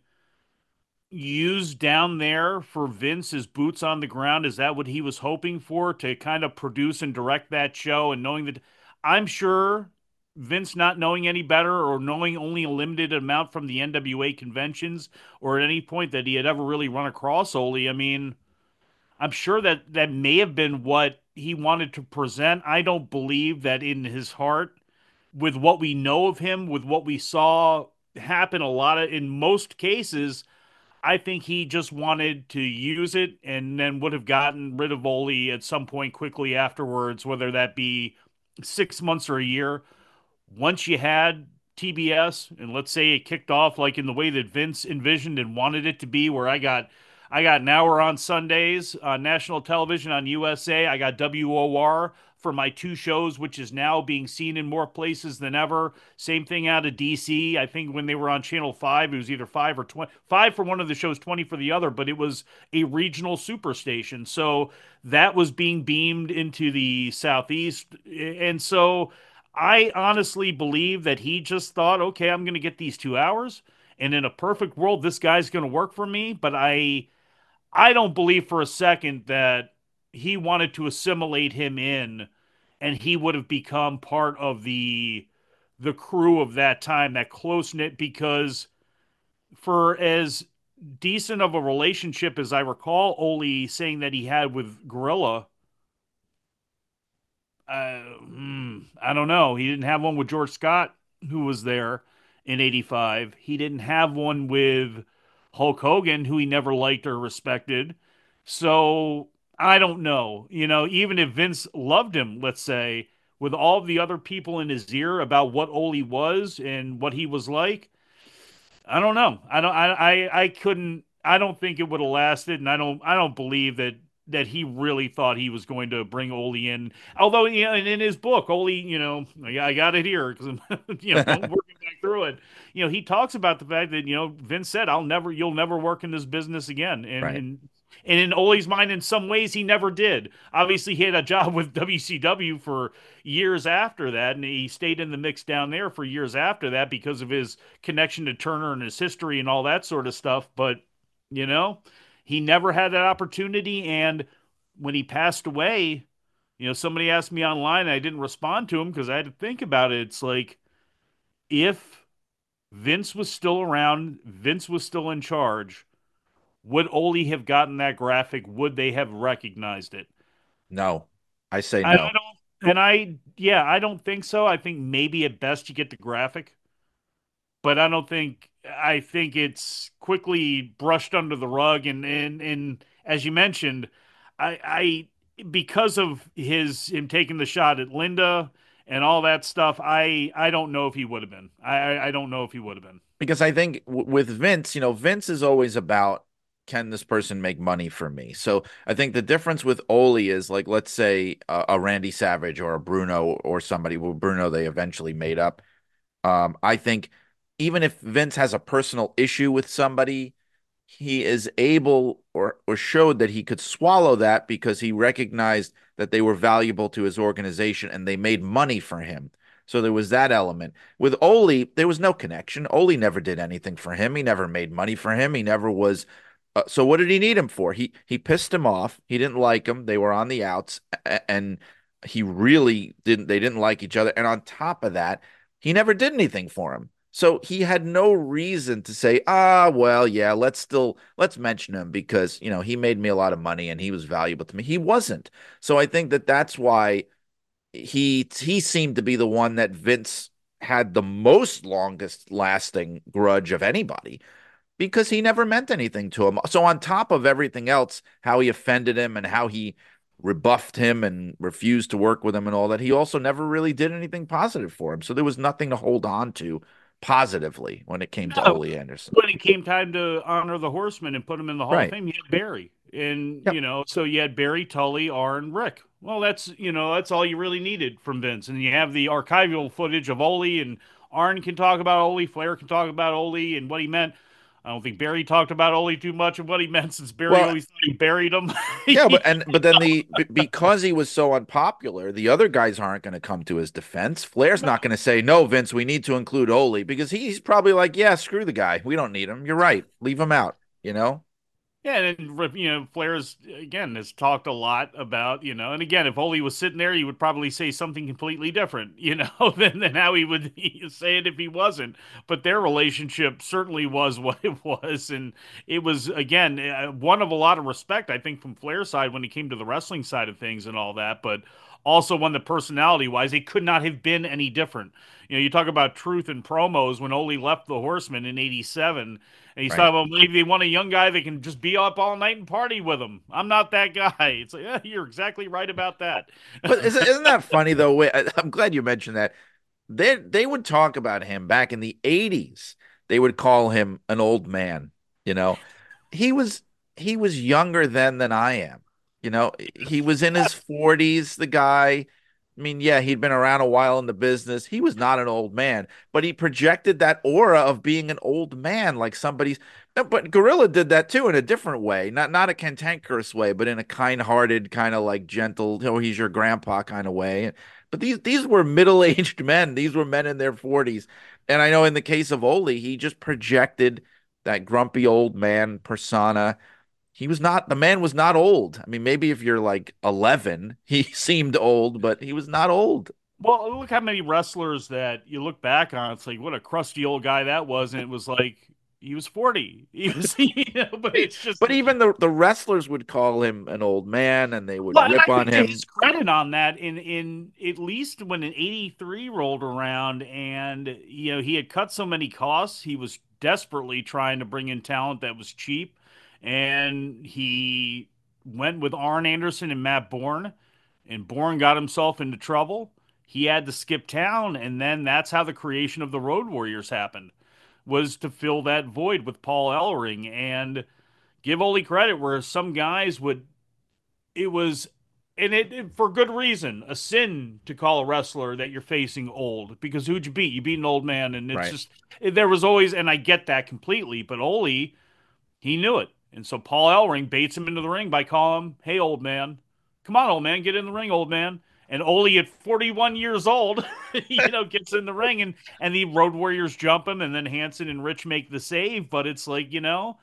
used down there for Vince's boots on the ground? Is that what he was hoping for, to kind of produce and direct that show, and knowing that, I'm sure Vince, not knowing any better or knowing only a limited amount from the N W A conventions or at any point that he had ever really run across Ole, I mean, I'm sure that that may have been what he wanted to present. I don't believe that in his heart, with what we know of him, with what we saw happen a lot of, in most cases, I think he just wanted to use it and then would have gotten rid of Ole at some point quickly afterwards, whether that be six months or a year. Once you had T B S, and let's say it kicked off like in the way that Vince envisioned and wanted it to be, where I got, I got an hour on Sundays on national television on U S A. I got W O R for my two shows, which is now being seen in more places than ever. Same thing out of D C. I think when they were on Channel five, it was either five or twenty, five for one of the shows, twenty for the other, but it was a regional superstation. So that was being beamed into the Southeast. And so I honestly believe that he just thought, okay, I'm going to get these two hours. And in a perfect world, this guy's going to work for me. But I, I don't believe for a second that he wanted to assimilate him in, and he would have become part of the the crew of that time, that close knit. Because for as decent of a relationship as I recall, Ole saying that he had with Gorilla, uh, hmm, I don't know. He didn't have one with George Scott, who was there in eighty-five. He didn't have one with Hulk Hogan, who he never liked or respected. So I don't know. You know, even if Vince loved him, let's say, with all the other people in his ear about what Ole was and what he was like, I don't know. I don't. I. I, I couldn't. I don't think it would have lasted, and I don't. I don't believe that that he really thought he was going to bring Ole in. Although, you know, in his book, Ole, you know, I got it here because I'm, you know, I'm working back through it. You know, he talks about the fact that, you know, Vince said, "I'll never, you'll never work in this business again," and Right. and and in Ole's mind, in some ways, he never did. Obviously, he had a job with W C W for years after that, and he stayed in the mix down there for years after that because of his connection to Turner and his history and all that sort of stuff. But, you know, he never had that opportunity. And when he passed away, you know, somebody asked me online, and I didn't respond to him because I had to think about it. It's like, if Vince was still around, Vince was still in charge, would Ole have gotten that graphic? Would they have recognized it? No, I say I no. don't, and I, yeah, I don't think so. I think maybe at best you get the graphic, but I don't think, I think it's quickly brushed under the rug. And, and, and as you mentioned, I, I, because of his, him taking the shot at Linda and all that stuff, I, I don't know if he would have been. I, I I don't know if he would have been. Because I think w with Vince, you know, Vince is always about, can this person make money for me? So I think the difference with Ole is, like, let's say a, a Randy Savage or a Bruno or somebody. Well, Bruno they eventually made up. Um, I think even if Vince has a personal issue with somebody, he is able, or or showed that he could swallow that because he recognized that they were valuable to his organization and they made money for him. So there was that element. With Ole, there was no connection. Ole never did anything for him. He never made money for him. He never was. Uh, so what did he need him for? He he pissed him off. He didn't like him. They were on the outs, and he really didn't. They didn't like each other. And on top of that, he never did anything for him. So he had no reason to say, ah, well, yeah, let's still let's mention him because, you know, he made me a lot of money and he was valuable to me. He wasn't. So I think that that's why he he seemed to be the one that Vince had the most longest lasting grudge of anybody, because he never meant anything to him. So on top of everything else, how he offended him and how he rebuffed him and refused to work with him and all that, he also never really did anything positive for him. So there was nothing to hold on to positively when it came to No, Ole Anderson. when it came time to honor the Horsemen and put him in the Hall of Right. Fame, you had Barry. And, Yep. you know, so you had Barry, Tully, Arn, Rick. Well, that's, you know, that's all you really needed from Vince. And you have the archival footage of Ole, and Arn can talk about Ole, Flair can talk about Ole and what he meant. I don't think Barry talked about Ole too much and what he meant, since Barry Well, always thought he buried him. yeah, but and but then the b- because he was so unpopular, the other guys aren't going to come to his defense. Flair's not going to say, "No, Vince, we need to include Ole," because he's probably like, "Yeah, screw the guy. We don't need him. You're right. Leave him out." You know? Yeah, and you know, Flair's again has talked a lot about, you know, and again, if Ole was sitting there, he would probably say something completely different, you know, than, than how he would say it if he wasn't. But their relationship certainly was what it was, and it was again uh, one of a lot of respect, I think, from Flair's side when it came to the wrestling side of things and all that, but also one that personality wise, it could not have been any different. You know, you talk about truth in promos when Ole left the Horsemen in eighty-seven. And he's Right. talking about maybe they want a young guy that can just be up all night and party with them. I'm not that guy. It's like, yeah, you're exactly right about that. But isn't, isn't that funny though? Wait, I- I'm glad you mentioned that. They they would talk about him back in the eighties. They would call him an old man. You know, he was he was younger then than I am. You know, he was in his forties, the guy. I mean, yeah, he'd been around a while in the business. He was not an old man, but he projected that aura of being an old man, like somebody's. But Gorilla did that too in a different way, not not a cantankerous way, but in a kind-hearted, kind of like gentle, oh, he's your grandpa kind of way. But these these were middle-aged men. These were men in their forties. And I know in the case of Ole, he just projected that grumpy old man persona. He was not, the man was not old. I mean, maybe if you're like eleven, he seemed old, but he was not old. Well, look how many wrestlers that you look back on. It's like what a crusty old guy that was, and it was like he was forty. He was, you know, but it's just. But even the the wrestlers would call him an old man, and they would Well, rip I on think him. his credit on that in in at least when an eighty-three rolled around, and you know he had cut so many costs, he was desperately trying to bring in talent that was cheap, and he went with Arn Anderson and Matt Bourne, and Bourne got himself into trouble. He had to skip town, and then that's how the creation of the Road Warriors happened, was to fill that void with Paul Ellering and give Ole credit where some guys would it was and it, it- for good reason a sin to call a wrestler that you're facing old because who'd you beat? You beat an old man, and it's Right. just there was always, and I get that completely, but Ole, he knew it, and so Paul Ellering baits him into the ring by calling him, "Hey, old man, come on, old man, get in the ring, old man." And Ole at forty-one years old, you know, gets in the ring, and and the Road Warriors jump him, and then Hanson and Rich make the save. But it's like, you know,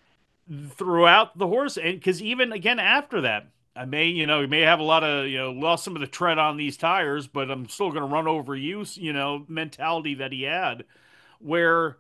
throughout the horse, and because even again after that, I may, you know, you may have a lot of, you know, lost some of the tread on these tires, but I'm still going to run over you, you know, mentality that he had, where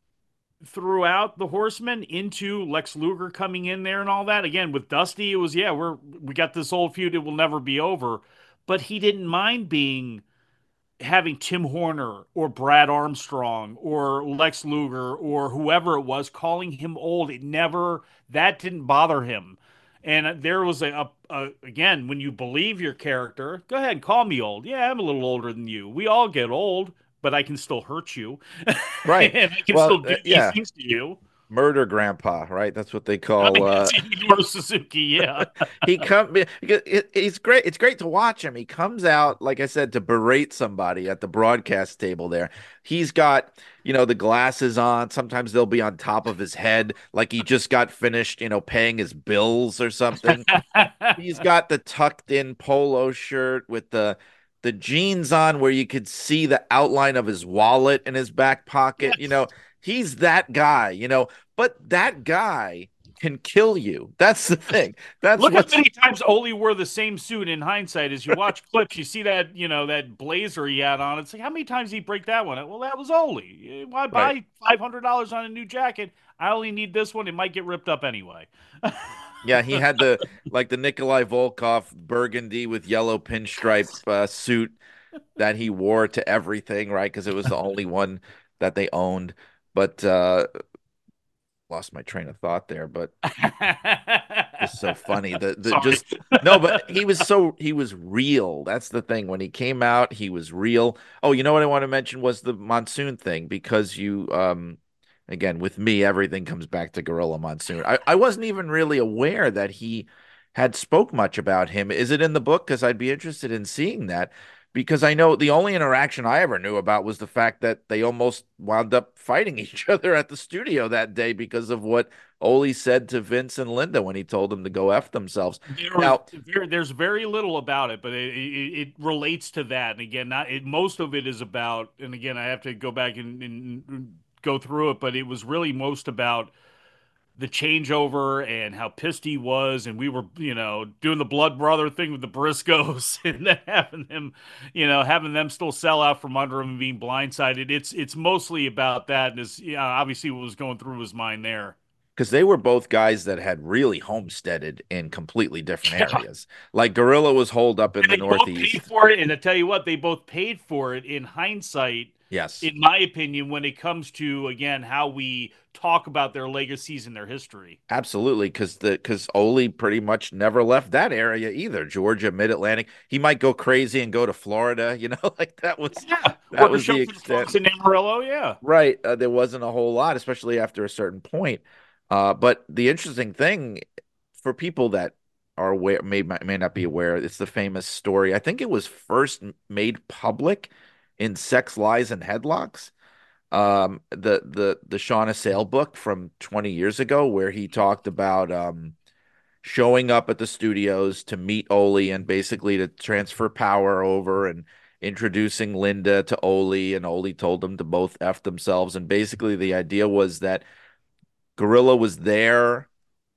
throughout the Horsemen into Lex Luger coming in there and all that. Again, with Dusty, it was, yeah, we're we got this old feud, it will never be over. But he didn't mind being having Tim Horner or Brad Armstrong or Lex Luger or whoever it was calling him old. It never, that didn't bother him. And there was a, a, a again, when you believe your character, go ahead, call me old. Yeah, I'm a little older than you. We all get old, but I can still hurt you. Right. And I can Well, still do uh, these yeah. things to you. Murder grandpa, right? That's what they call uh Minoru Suzuki, yeah. he come it, it, it's great it's great to watch him. He comes out, like I said, to berate somebody at the broadcast table there. He's got, you know, the glasses on. Sometimes they'll be on top of his head like he just got finished, you know, paying his bills or something. He's got the tucked in polo shirt with the the jeans on where you could see the outline of his wallet in his back pocket. Yes. You know, he's that guy, you know, but that guy can kill you. That's the thing. That's Look what how many times Ole wore the same suit in hindsight. As you watch clips, you see that, you know, that blazer he had on. It's like, how many times did he break that one? Well, that was Ole. Why buy Right. five hundred dollars on a new jacket? I only need this one. It might get ripped up anyway. Yeah, he had the like the Nikolai Volkov burgundy with yellow pinstripe uh, suit that he wore to everything, right? Because it was the only one that they owned. But uh lost my train of thought there, but it's so funny. The the Sorry. just no, but he was so he was real. That's the thing. When he came out, he was real. Oh, you know what I want to mention was the Monsoon thing, because you um again, with me, everything comes back to Gorilla Monsoon. I, I wasn't even really aware that he had spoke much about him. Is it in the book? Because I'd be interested in seeing that. Because I know the only interaction I ever knew about was the fact that they almost wound up fighting each other at the studio that day because of what Ole said to Vince and Linda when he told them to go F themselves. There, Now, there- there's very little about it, but it, it, it relates to that. And again, not it, most of it is about. And again, I have to go back and, and go through it, but it was really most about the changeover and how pissed he was, and we were, you know, doing the blood brother thing with the Briscoes, and then having them, you know, having them still sell out from under him and being blindsided. It's it's mostly about that, and is, yeah, obviously what was going through his mind there. because they were both guys that had really homesteaded in completely different Yeah. areas. Like Gorilla was holed up in And the they both Northeast. paid for it, and I tell you what, they both paid for it in hindsight. Yes. In my opinion, when it comes to again how we talk about their legacies and their history. Absolutely, because the because Ole pretty much never left that area either. Georgia, Mid Atlantic. He might go crazy and go to Florida. You know, like that was Yeah, that or was show the for the folks extent. in Amarillo. Yeah, Right. Uh, there wasn't a whole lot, especially after a certain point. Uh, but the interesting thing for people that are aware, may may not be aware, it's the famous story. I think it was first made public in Sex, Lies, and Headlocks. Um, the the the Shaun Assail book from twenty years ago, where he talked about um showing up at the studios to meet Ole and basically to transfer power over and introducing Linda to Ole, and Ole told them to both F themselves. And basically the idea was that Gorilla was there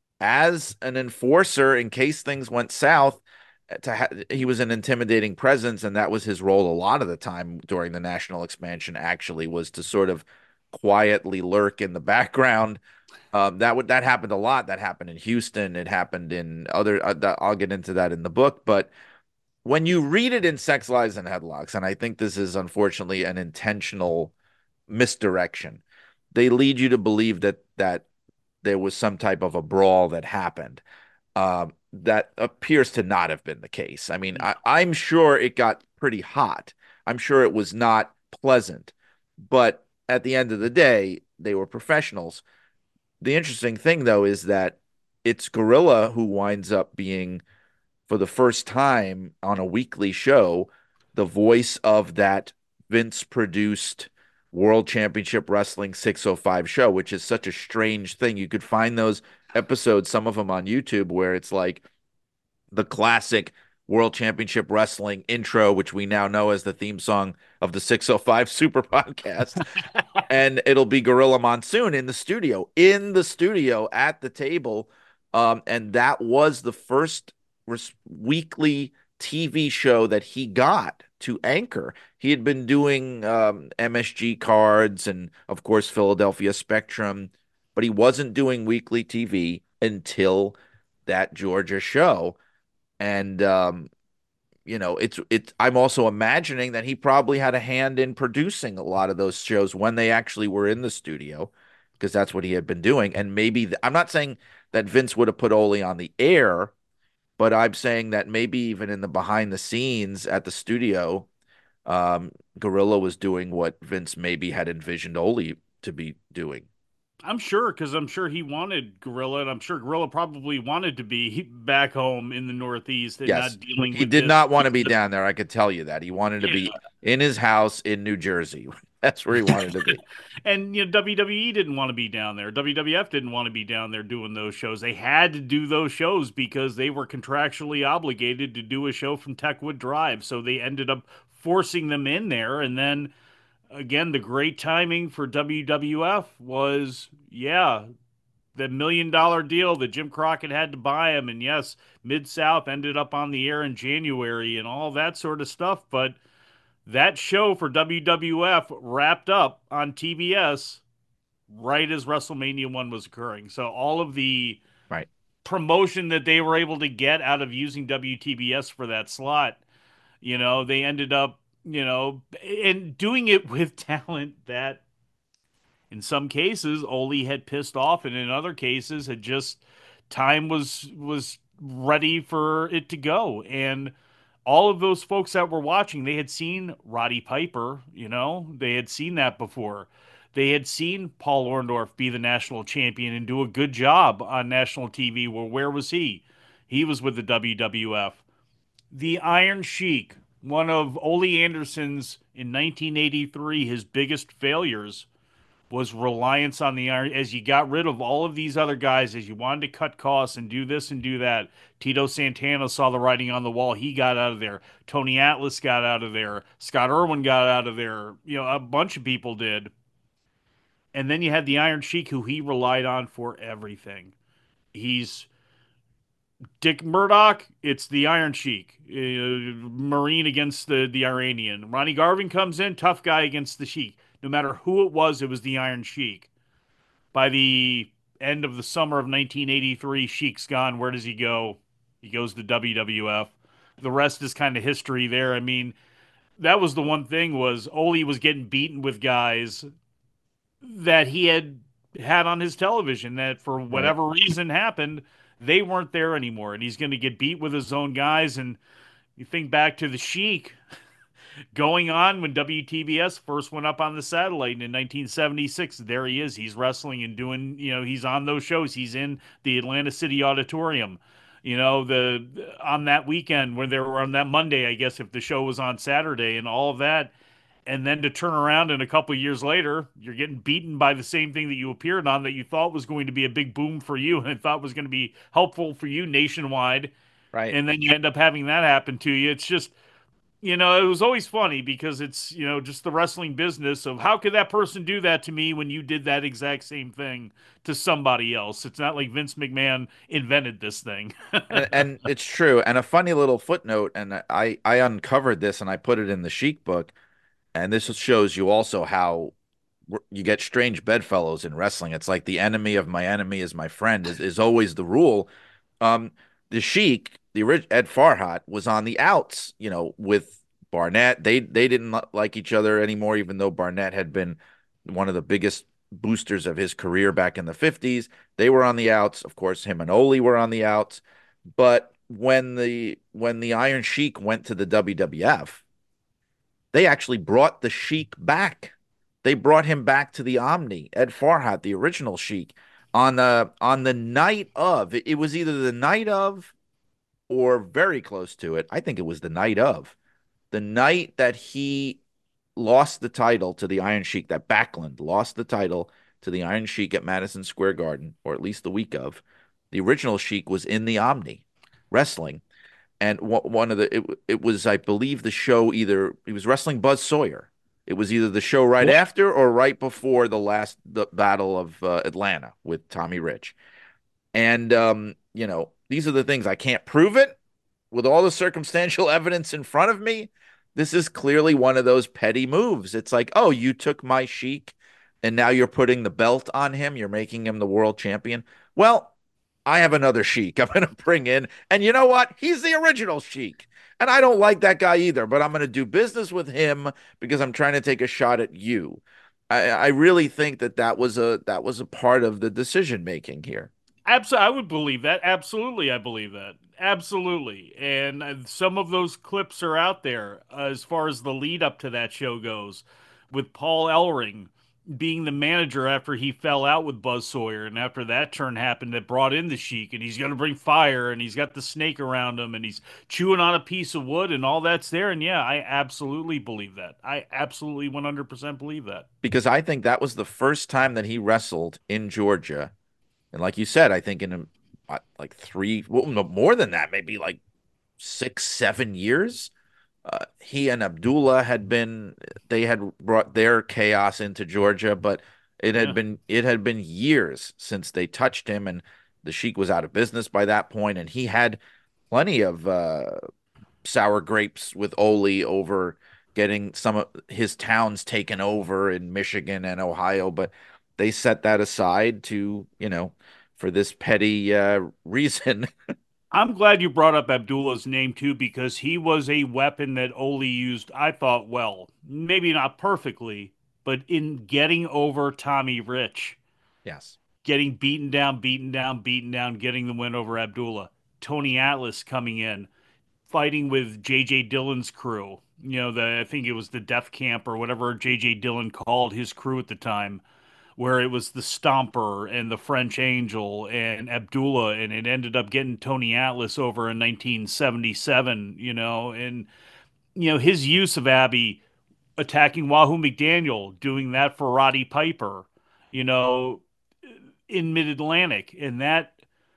as an enforcer in case things went south. To ha he was an intimidating presence, and that was his role a lot of the time during the national expansion. Actually, was to sort of quietly lurk in the background. Um, that would that happened a lot. That happened in Houston. It happened in other. Uh, that, I'll get into that in the book. But when you read it in Sex, Lies, and Headlocks, and I think this is unfortunately an intentional misdirection, they lead you to believe that that there was some type of a brawl that happened. Um, that appears to not have been the case. I mean, I, I'm sure it got pretty hot. I'm sure it was not pleasant, but at the end of the day, they were professionals. The interesting thing, though, is that it's Gorilla who winds up being, for the first time on a weekly show, the voice of that Vince produced World Championship Wrestling six oh five show, which is such a strange thing. You could find those episodes, some of them on YouTube, where it's like the classic World Championship Wrestling intro, which we now know as the theme song of the six oh five Super Podcast. And it'll be Gorilla Monsoon in the studio, in the studio at the table. Um, and that was the first weekly T V show that he got to anchor. He had been doing um, M S G Cards and, of course, Philadelphia Spectrum, but he wasn't doing weekly T V until that Georgia show. And um, you know, it's it's I'm also imagining that he probably had a hand in producing a lot of those shows when they actually were in the studio, because that's what he had been doing. And maybe th I'm not saying that Vince would have put Ole on the air, but I'm saying that maybe even in the behind the scenes at the studio, um, Gorilla was doing what Vince maybe had envisioned Ole to be doing. I'm sure, because I'm sure he wanted Gorilla, and I'm sure Gorilla probably wanted to be back home in the Northeast and Yes. not dealing He with did this. not want to be down there. I could tell you that. He wanted to be Yeah. in his house in New Jersey. That's where he wanted to be. And you know, W W E didn't want to be down there. W W F didn't want to be down there doing those shows. They had to do those shows because they were contractually obligated to do a show from Techwood Drive. So they ended up forcing them in there. And then again, the great timing for W W F was, yeah, the million dollar deal that Jim Crockett had to buy him. And yes, Mid South ended up on the air in January and all that sort of stuff. But that show for W W F wrapped up on T B S right as WrestleMania one was occurring. So all of the Right. promotion that they were able to get out of using W T B S for that slot, you know, they ended up, you know, and doing it with talent that in some cases Ole had pissed off, and in other cases had just time was was ready for it to go. And all of those folks that were watching, they had seen Roddy Piper, you know, they had seen that before. They had seen Paul Orndorff be the national champion and do a good job on national T V. Well, where was he? He was with the W W F. The Iron Sheik, one of Ole Anderson's in nineteen eighty-three, his biggest failures was reliance on the Iron. As you got rid of all of these other guys, as you wanted to cut costs and do this and do that, Tito Santana saw the writing on the wall. He got out of there. Tony Atlas got out of there. Scott Irwin got out of there. You know, a bunch of people did. And then you had the Iron Sheik, who he relied on for everything. He's Dick Murdoch, it's the Iron Sheik, uh, Marine against the, the Iranian. Ronnie Garvin comes in, tough guy against the Sheik. No matter who it was, it was the Iron Sheik. By the end of the summer of nineteen eighty-three, Sheik's gone. Where does he go? He goes to W W F. The rest is kind of history there. I mean, that was the one thing was Ole was getting beaten with guys that he had had on his television that for Right. whatever reason happened, they weren't there anymore. And he's going to get beat with his own guys. And you think back to the Sheik, going on when W T B S first went up on the satellite in nineteen seventy-six. There he is. He's wrestling and doing, you know, he's on those shows. He's in the Atlantic City Auditorium. You know, the on that weekend when they were on that Monday, I guess if the show was on Saturday and all of that, and then to turn around and a couple of years later, you're getting beaten by the same thing that you appeared on that you thought was going to be a big boom for you and thought was going to be helpful for you nationwide, Right. and then you end up having that happen to you. It's just, you know, it was always funny because it's, you know, just the wrestling business of how could that person do that to me when you did that exact same thing to somebody else? It's not like Vince McMahon invented this thing. And, and it's true. And a funny little footnote, and I I uncovered this and I put it in the Sheik book, and this shows you also how you get strange bedfellows in wrestling. It's like the enemy of my enemy is my friend is, is always the rule. Um, the Sheik, the original Ed Farhat, was on the outs, you know, with Barnett. They they didn't like each other anymore, even though Barnett had been one of the biggest boosters of his career back in the fifties. They were on the outs. Of course, him and Ole were on the outs. But when the when the Iron Sheik went to the W W F, they actually brought the Sheik back. They brought him back to the Omni, Ed Farhat, the original Sheik, on the on the night of. It, it was either the night of or very close to it. I think it was the night of. The night that he lost the title to the Iron Sheik, that Backlund lost the title to the Iron Sheik at Madison Square Garden, or at least the week of, the original Sheik was in the Omni wrestling. And one of the, it, it was, I believe, the show either, he was wrestling Buzz Sawyer. It was either the show right after or right before the last the Battle of uh, Atlanta with Tommy Rich. And, um, you know, these are the things. I can't prove it with all the circumstantial evidence in front of me. This is clearly one of those petty moves. It's like, oh, you took my Sheik and now you're putting the belt on him. You're making him the world champion. Well, I have another Sheik I'm going to bring in. And you know what? He's the original Sheik. And I don't like that guy either, but I'm going to do business with him because I'm trying to take a shot at you. I, I really think that that was a that was a part of the decision making here. Absolutely, I would believe that. Absolutely, I believe that. Absolutely. And uh, some of those clips are out there uh, as far as the lead up to that show goes, with Paul Ellering being the manager after he fell out with Buzz Sawyer, and after that turn happened that brought in the Sheik, and he's going to bring fire, and he's got the snake around him, and he's chewing on a piece of wood, and all that's there. And yeah, I absolutely believe that. I absolutely one hundred percent believe that. Because I think that was the first time that he wrestled in Georgia. And like you said, I think in uh, like three, well, no, more than that, maybe like six, seven years. Uh, he and Abdullah had been, they had brought their chaos into Georgia, but it had Yeah. been, it had been years since they touched him, and the Sheik was out of business by that point, and he had plenty of uh, sour grapes with Ole over getting some of his towns taken over in Michigan and Ohio, but they set that aside to, you know, for this petty uh, reason. I'm glad you brought up Abdullah's name too, because he was a weapon that Ole used, I thought, well, maybe not perfectly, but in getting over Tommy Rich, Yes. getting beaten down, beaten down, beaten down, getting the win over Abdullah. Tony Atlas coming in, fighting with J J Dillon's crew. You know, the I think it was the Death Camp or whatever J J Dillon called his crew at the time, where it was the Stomper and the French Angel and Abdullah, and it ended up getting Tony Atlas over in nineteen seventy-seven, you know, and, you know, his use of Abby attacking Wahoo McDaniel, doing that for Roddy Piper, you know, in Mid-Atlantic, and that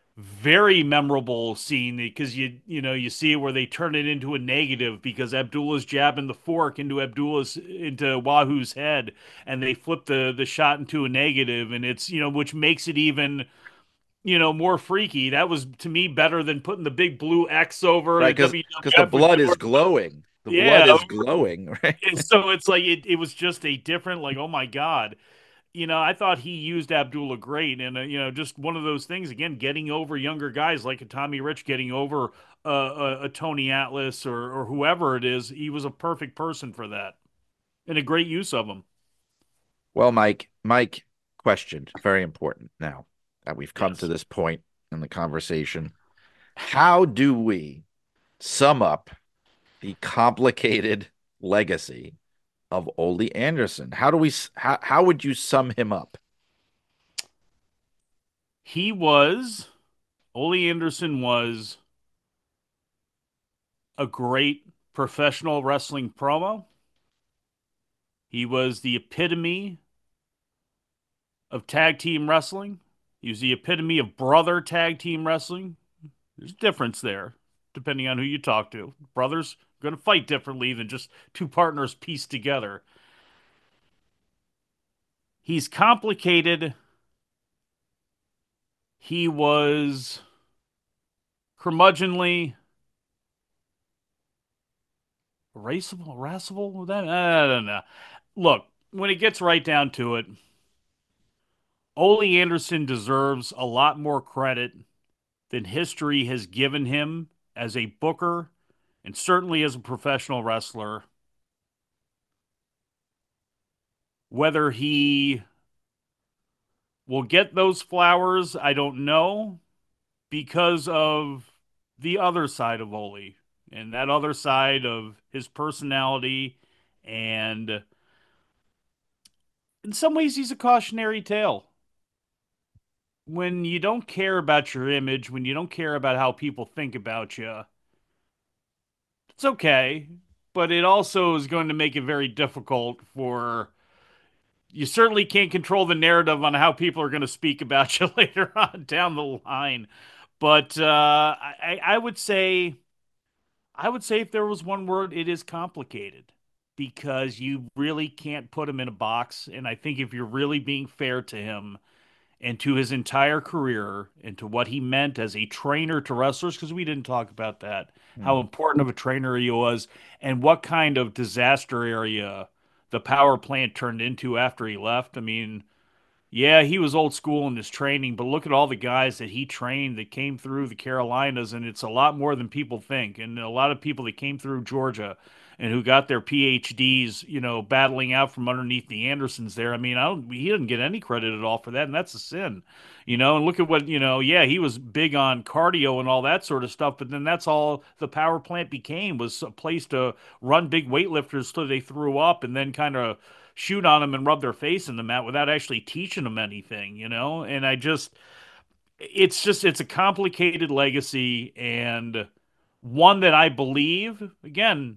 very memorable scene because you you know you see it where they turn it into a negative because Abdullah's jabbing the fork into Abdullah's into Wahoo's head, and they flip the the shot into a negative, and it's, you know, which makes it even, you know, more freaky. That was to me better than putting the big blue X over Right, the because because the W W F with blood is George- glowing. The Yeah. blood is glowing, right? And so it's like it, it was just a different, like, oh my God. You know, I thought he used Abdullah great, and uh, you know, just one of those things again, getting over younger guys like a Tommy Rich, getting over uh, a, a Tony Atlas or or whoever it is. He was a perfect person for that, and a great use of him. Well, Mike, Mike, question, very important now that we've come Yes. to this point in the conversation. How do we sum up the complicated legacy of Ole Anderson? How do we how how would you sum him up? He was, Ole Anderson was a great professional wrestling promo. He was the epitome of tag team wrestling. He was the epitome of brother tag team wrestling. There's a difference there, depending on who you talk to. Brothers are going to fight differently than just two partners pieced together. He's complicated. He was curmudgeonly, erasable, erasable. That I don't know. Look, when it gets right down to it, Ole Anderson deserves a lot more credit than history has given him as a booker and certainly as a professional wrestler. Whether he will get those flowers, I don't know, because of the other side of Ole and that other side of his personality. And in some ways, he's a cautionary tale. When you don't care about your image, when you don't care about how people think about you, it's okay. But it also is going to make it very difficult for you certainly can't control the narrative on how people are going to speak about you later on down the line. But uh, I, I would say, I would say if there was one word, it is complicated because you really can't put him in a box. And I think if you're really being fair to him and to his entire career and to what he meant as a trainer to wrestlers, because we didn't talk about that, how Hmm. important of a trainer he was, and what kind of disaster area the power plant turned into after he left. I mean, yeah, he was old school in his training, but look at all the guys that he trained that came through the Carolinas, and it's a lot more than people think. And a lot of people that came through Georgia and who got their P H Ds, you know, battling out from underneath the Andersons there. I mean, I don't, he didn't get any credit at all for that, and that's a sin, you know. And look at what, you know, yeah, he was big on cardio and all that sort of stuff, but then that's all the power plant became was a place to run big weightlifters till they threw up, and then kind of shoot on them and rub their face in the mat without actually teaching them anything, you know? And I just, it's just, it's a complicated legacy and one that I believe, again,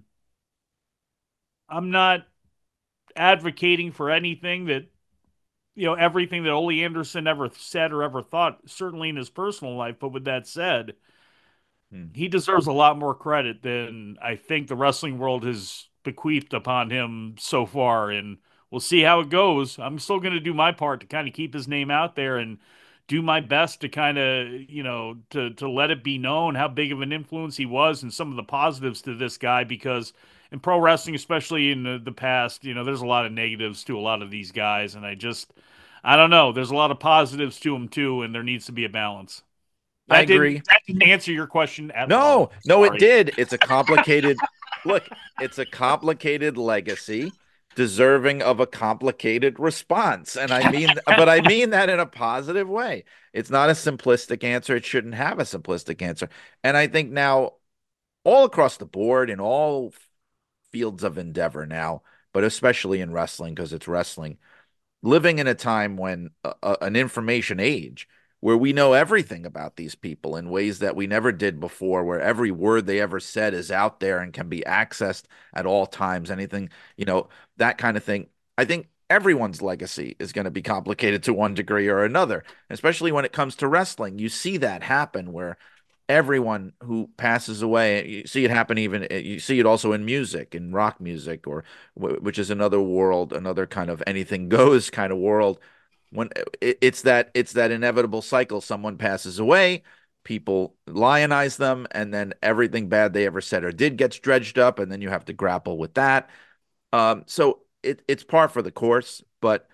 I'm not advocating for anything that, you know, everything that Ole Anderson ever said or ever thought, certainly in his personal life. But with that said, Hmm. he deserves a lot more credit than I think the wrestling world has bequeathed upon him so far. And we'll see how it goes. I'm still going to do my part to kind of keep his name out there and do my best to kind of, you know, to to let it be known how big of an influence he was and some of the positives to this guy because in pro wrestling, especially in the, the past, you know, there's a lot of negatives to a lot of these guys. And I just, I don't know. There's a lot of positives to him too, and there needs to be a balance. I That didn't agree. that didn't answer your question at all. No, no, it Sorry. did. It's a complicated look, it's a complicated legacy deserving of a complicated response. And I mean, but I mean that in a positive way. It's not a simplistic answer. It shouldn't have a simplistic answer. And I think now, all across the board, in all fields of endeavor now, but especially in wrestling, because it's wrestling, living in a time when uh, uh, an information age where we know everything about these people in ways that we never did before, where every word they ever said is out there and can be accessed at all times, anything, you know, that kind of thing. I think everyone's legacy is going to be complicated to one degree or another, especially when it comes to wrestling. You see that happen where everyone who passes away, you see it happen even, you see it also in music, in rock music, or which is another world, another kind of anything goes kind of world. When it's that it's that inevitable cycle, someone passes away, people lionize them, and then everything bad they ever said or did gets dredged up, and then you have to grapple with that. Um, so it, it's par for the course, but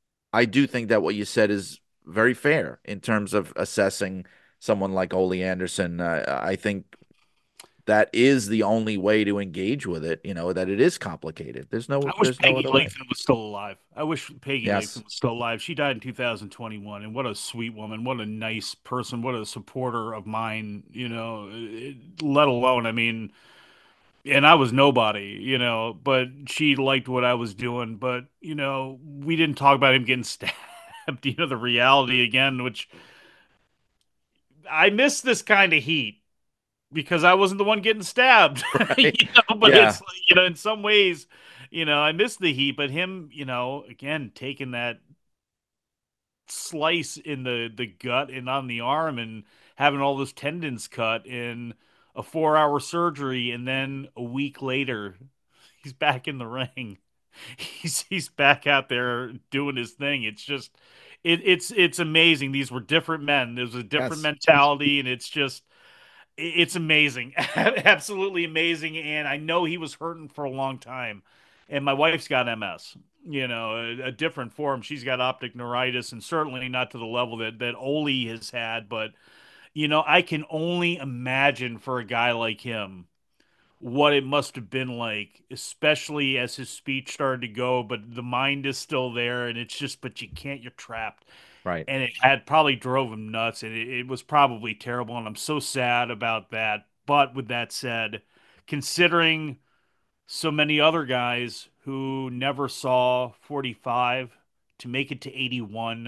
I do think that what you said is very fair in terms of assessing someone like Ole Anderson. Uh, I think that is the only way to engage with it, you know, that it is complicated. There's no I wish there's no Peggy other way. Latham was still alive. I wish Peggy Yes. Latham was still alive. She died in two thousand twenty-one, and what a sweet woman, what a nice person, what a supporter of mine, you know, it, let alone, I mean, and I was nobody, you know, but she liked what I was doing. But, you know, we didn't talk about him getting stabbed, you know, the reality again, which I miss this kind of heat because I wasn't the one getting stabbed, Right? you know, but Yeah. it's, like, you know, in some ways, you know, I miss the heat, but him, you know, again, taking that slice in the the gut and on the arm and having all those tendons cut in a four hour surgery and then a week later he's back in the ring. He's he's back out there doing his thing. It's just it, it's it's amazing. These were different men. There's a different Yes. mentality, and it's just it's amazing. Absolutely amazing. And I know he was hurting for a long time. And my wife's got M S, you know, a, a different form. She's got optic neuritis, and certainly not to the level that that Oli has had. But you know, I can only imagine for a guy like him what it must have been like, especially as his speech started to go, but the mind is still there, and it's just, but you can't, you're trapped. Right. And it had probably drove him nuts, and it, it was probably terrible, and I'm so sad about that. But with that said, considering so many other guys who never saw forty-five to make it to eighty-one,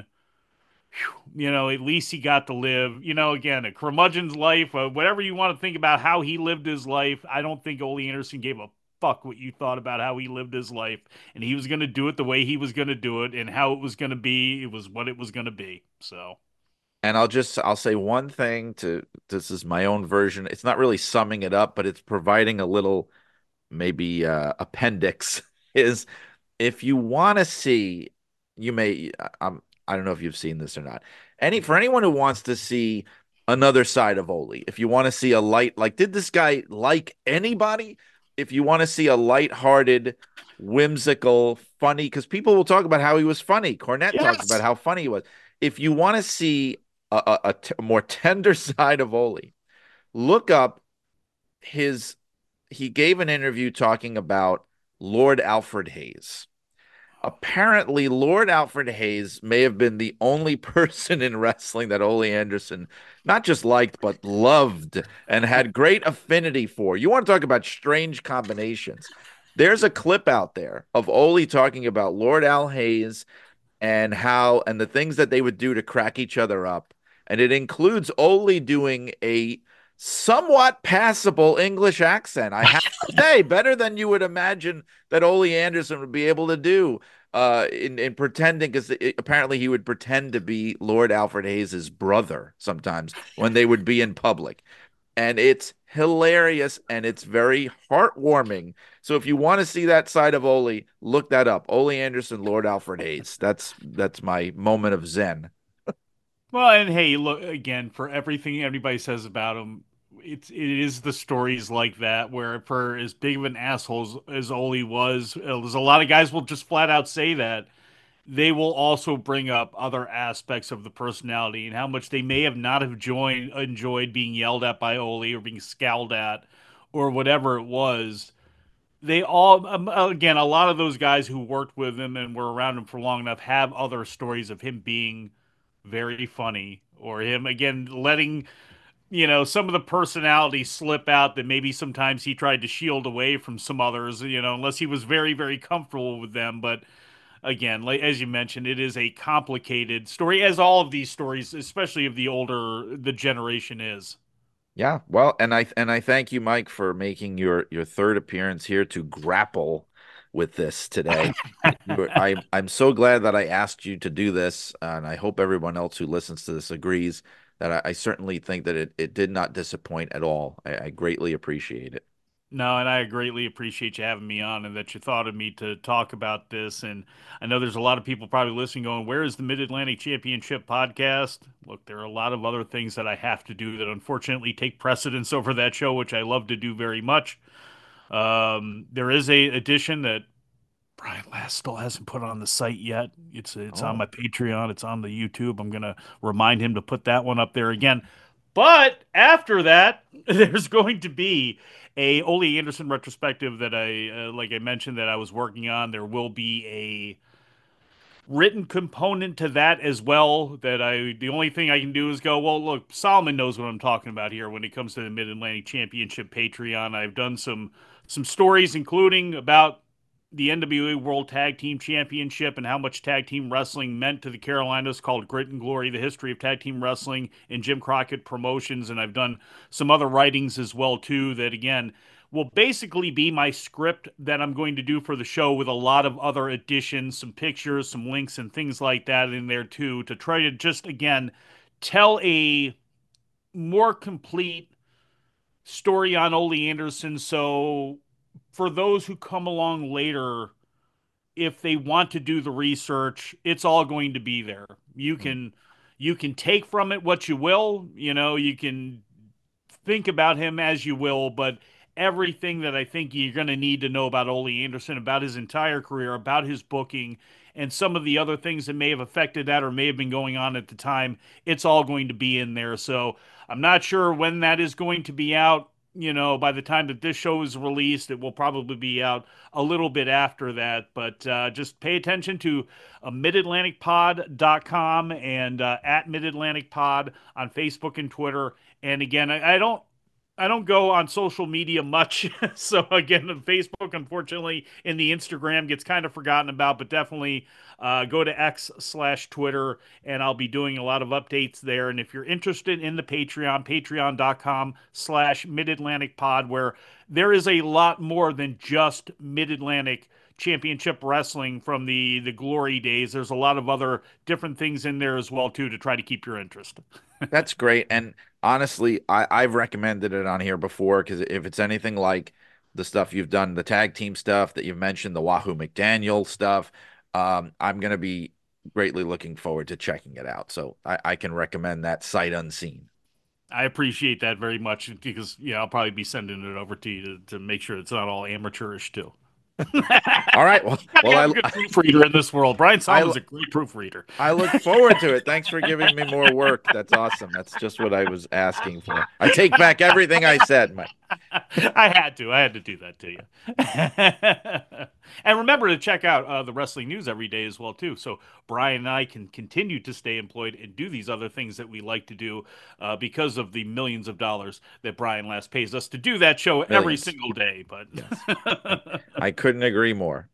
you know, at least he got to live. You know, again, a curmudgeon's life, uh, whatever you want to think about how he lived his life. I don't think Ole Anderson gave a fuck what you thought about how he lived his life, and he was going to do it the way he was going to do it, and how it was going to be. It was what it was going to be. So, And I'll just I'll say one thing to this is my own version. It's not really summing it up, but it's providing a little maybe uh, appendix is if you want to see, you may I'm I don't know if you've seen this or not. Any for anyone who wants to see another side of Oli, if you want to see a light, like did this guy like anybody? If you want to see a light-hearted, whimsical, funny, because people will talk about how he was funny. Cornette talks about yes. how funny he was. If you want to see a, a, a t- a more tender side of Oli, look up his he gave an interview talking about Lord Alfred Hayes. Apparently, Lord Alfred Hayes may have been the only person in wrestling that Ole Anderson not just liked, but loved and had great affinity for. You want to talk about strange combinations. There's a clip out there of Ole talking about Lord Al Hayes and how and the things that they would do to crack each other up. And it includes Ole doing a somewhat passable English accent. I have to say, better than you would imagine that Ole Anderson would be able to do uh, in, in pretending, because apparently he would pretend to be Lord Alfred Hayes's brother sometimes when they would be in public. And it's hilarious and it's very heartwarming. So if you want to see that side of Ole, look that up. Ole Anderson, Lord Alfred Hayes. That's that's my moment of zen. Well, and hey, look again for everything everybody says about him. It's it is the stories like that where for as big of an asshole as, as Ole was, uh, there's a lot of guys will just flat out say that they will also bring up other aspects of the personality and how much they may have not have joined, enjoyed being yelled at by Ole or being scowled at or whatever it was. They all, um, again, a lot of those guys who worked with him and were around him for long enough have other stories of him being very funny or him, again, letting, you know, some of the personality slip out that maybe sometimes he tried to shield away from some others, you know, unless he was very, very comfortable with them. But again, like as you mentioned, it is a complicated story, as all of these stories, especially of the older the generation is. Yeah, well, and I and I thank you, Mike, for making your your third appearance here to grapple with this today. You, I I'm so glad that I asked you to do this, and I hope everyone else who listens to this agrees that I, I certainly think that it it did not disappoint at all. I, I greatly appreciate it. No, and I greatly appreciate you having me on and that you thought of me to talk about this. And I know there's a lot of people probably listening going, where is the Mid Atlantic Championship podcast? Look, there are a lot of other things that I have to do that unfortunately take precedence over that show, which I love to do very much. Um, there is a edition that Brian Last still hasn't put on the site yet. It's it's on Oh, my Patreon. It's on the YouTube. I'm gonna remind him to put that one up there again. But after that, there's going to be a Ole Anderson retrospective that I, uh, like I mentioned, that I was working on. There will be a written component to that as well. That I, the only thing I can do is go, well, look, Solomon knows what I'm talking about here when it comes to the Mid Atlantic Championship Patreon. I've done some some stories, including about the N W A World Tag Team Championship and how much tag team wrestling meant to the Carolinas, called Grit and Glory, the history of tag team wrestling in Jim Crockett Promotions. And I've done some other writings as well, too, that, again, will basically be my script that I'm going to do for the show, with a lot of other additions, some pictures, some links, and things like that in there, too, to try to just, again, tell a more complete story on Ole Anderson. So for those who come along later, if they want to do the research, it's all going to be there. You can you can take from it what you will, you know, you can think about him as you will, but everything that I think you're going to need to know about Ole Anderson, about his entire career, about his booking, and some of the other things that may have affected that or may have been going on at the time, it's all going to be in there. So I'm not sure when that is going to be out. You know, by the time that this show is released, it will probably be out a little bit after that. But uh, just pay attention to uh, mid atlantic pod dot com and uh, at Mid Atlantic Pod on Facebook and Twitter. And again, I, I don't I don't go on social media much. So again, the Facebook, unfortunately, and the Instagram gets kind of forgotten about, but definitely uh, go to X slash Twitter, and I'll be doing a lot of updates there. And if you're interested in the Patreon, patreon.com slash Mid-Atlantic Pod, where there is a lot more than just Mid-Atlantic Championship Wrestling from the, the glory days. There's a lot of other different things in there as well, too, to try to keep your interest. That's great. And honestly, I, I've recommended it on here before, because if it's anything like the stuff you've done, the tag team stuff that you've mentioned, the Wahoo McDaniel stuff, um, I'm going to be greatly looking forward to checking it out. So I, I can recommend that sight unseen. I appreciate that very much, because, yeah, I'll probably be sending it over to you to, to make sure it's not all amateurish, too. All right. Well, well, I'm a good proofreader in this world. Brian Solomon's a great proofreader. I look forward to it. Thanks for giving me more work. That's awesome. That's just what I was asking for. I take back everything I said, Mike. I had to. I had to do that to you. And remember to check out uh, the wrestling news every day as well, too. So Brian and I can continue to stay employed and do these other things that we like to do uh, because of the millions of dollars that Brian Last pays us to do that show millions. Every single day. But yes. I couldn't agree more.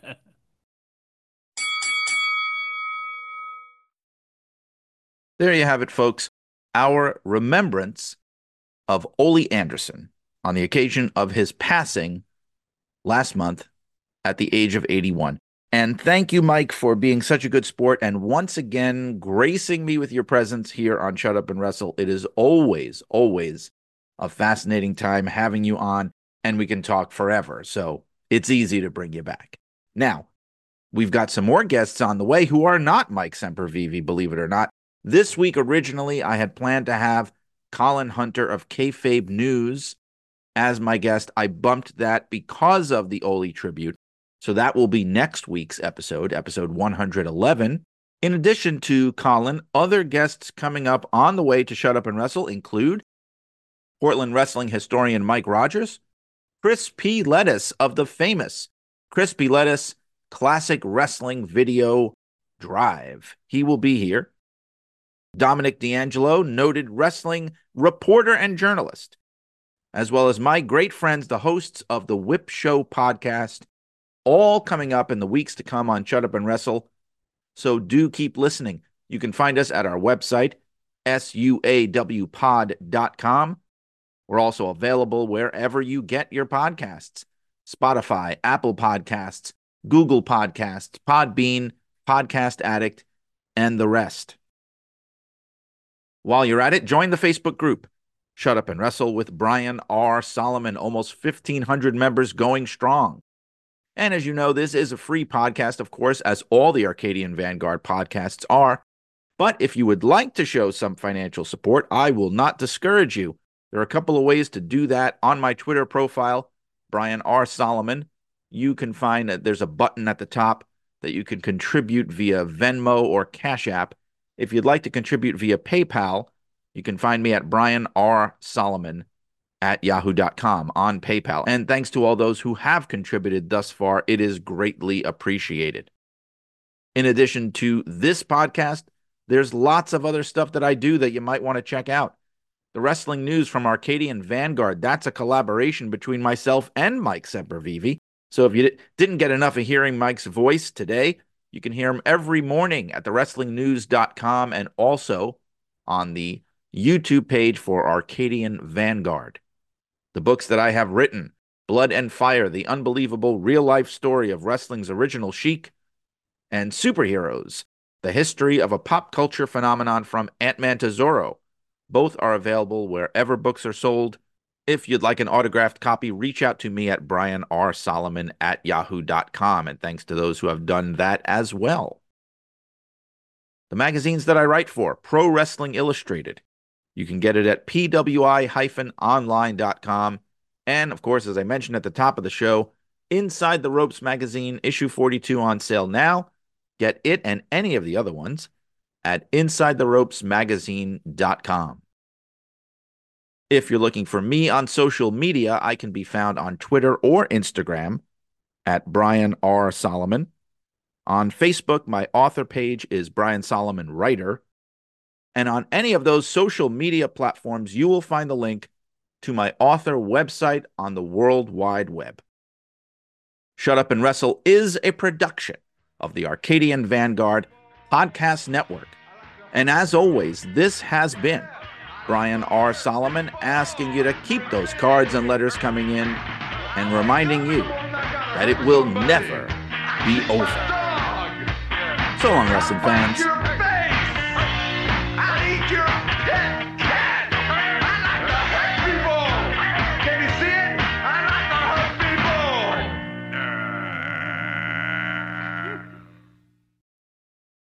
There you have it, folks. Our remembrance of Ole Anderson on the occasion of his passing last month at the age of eighty-one. And thank you, Mike, for being such a good sport and once again gracing me with your presence here on Shut Up and Wrestle. It is always, always a fascinating time having you on, and we can talk forever. So it's easy to bring you back. Now, we've got some more guests on the way who are not Mike Sempervive, believe it or not. This week, originally, I had planned to have Colin Hunter of Kayfabe News as my guest. I bumped that because of the Ole tribute. So that will be next week's episode, episode one hundred eleven. In addition to Colin, other guests coming up on the way to Shut Up and Wrestle include Portland wrestling historian Mike Rogers, Chris P. Lettuce of the famous Chris P. Lettuce Classic Wrestling Video Drive. He will be here. Dominic D'Angelo, noted wrestling reporter and journalist, as well as my great friends, the hosts of the Whip Show podcast, all coming up in the weeks to come on Shut Up and Wrestle. So do keep listening. You can find us at our website, S U A W pod dot com. We're also available wherever you get your podcasts. Spotify, Apple Podcasts, Google Podcasts, Podbean, Podcast Addict, and the rest. While you're at it, join the Facebook group, Shut Up and Wrestle with Brian R. Solomon, almost fifteen hundred members going strong. And as you know, this is a free podcast, of course, as all the Arcadian Vanguard podcasts are. But if you would like to show some financial support, I will not discourage you. There are a couple of ways to do that on my Twitter profile, Brian R. Solomon. You can find that there's a button at the top that you can contribute via Venmo or Cash App. If you'd like to contribute via PayPal, you can find me at Brian R. Solomon at yahoo dot com on PayPal. And thanks to all those who have contributed thus far, it is greatly appreciated. In addition to this podcast, there's lots of other stuff that I do that you might want to check out. The wrestling news from Arcadian Vanguard, that's a collaboration between myself and Mike Sempervive. So if you didn't get enough of hearing Mike's voice today, you can hear him every morning at the wrestling news dot com and also on the YouTube page for Arcadian Vanguard. The books that I have written, Blood and Fire, the unbelievable real-life story of wrestling's original Sheik, and Superheroes, the history of a pop culture phenomenon from Ant-Man to Zorro. Both are available wherever books are sold. If you'd like an autographed copy, reach out to me at brian r solomon at yahoo dot com, and thanks to those who have done that as well. The magazines that I write for, Pro Wrestling Illustrated. You can get it at p w i dash online dot com. And, of course, as I mentioned at the top of the show, Inside the Ropes magazine, issue forty-two on sale now. Get it and any of the other ones at inside the ropes magazine dot com. If you're looking for me on social media, I can be found on Twitter or Instagram at Brian R. Solomon. On Facebook, my author page is Brian Solomon Writer. And on any of those social media platforms, you will find the link to my author website on the World Wide Web. Shut Up and Wrestle is a production of the Arcadian Vanguard Podcast Network. And as always, this has been Brian R. Solomon asking you to keep those cards and letters coming in and reminding you that it will never be over. So long, wrestling fans.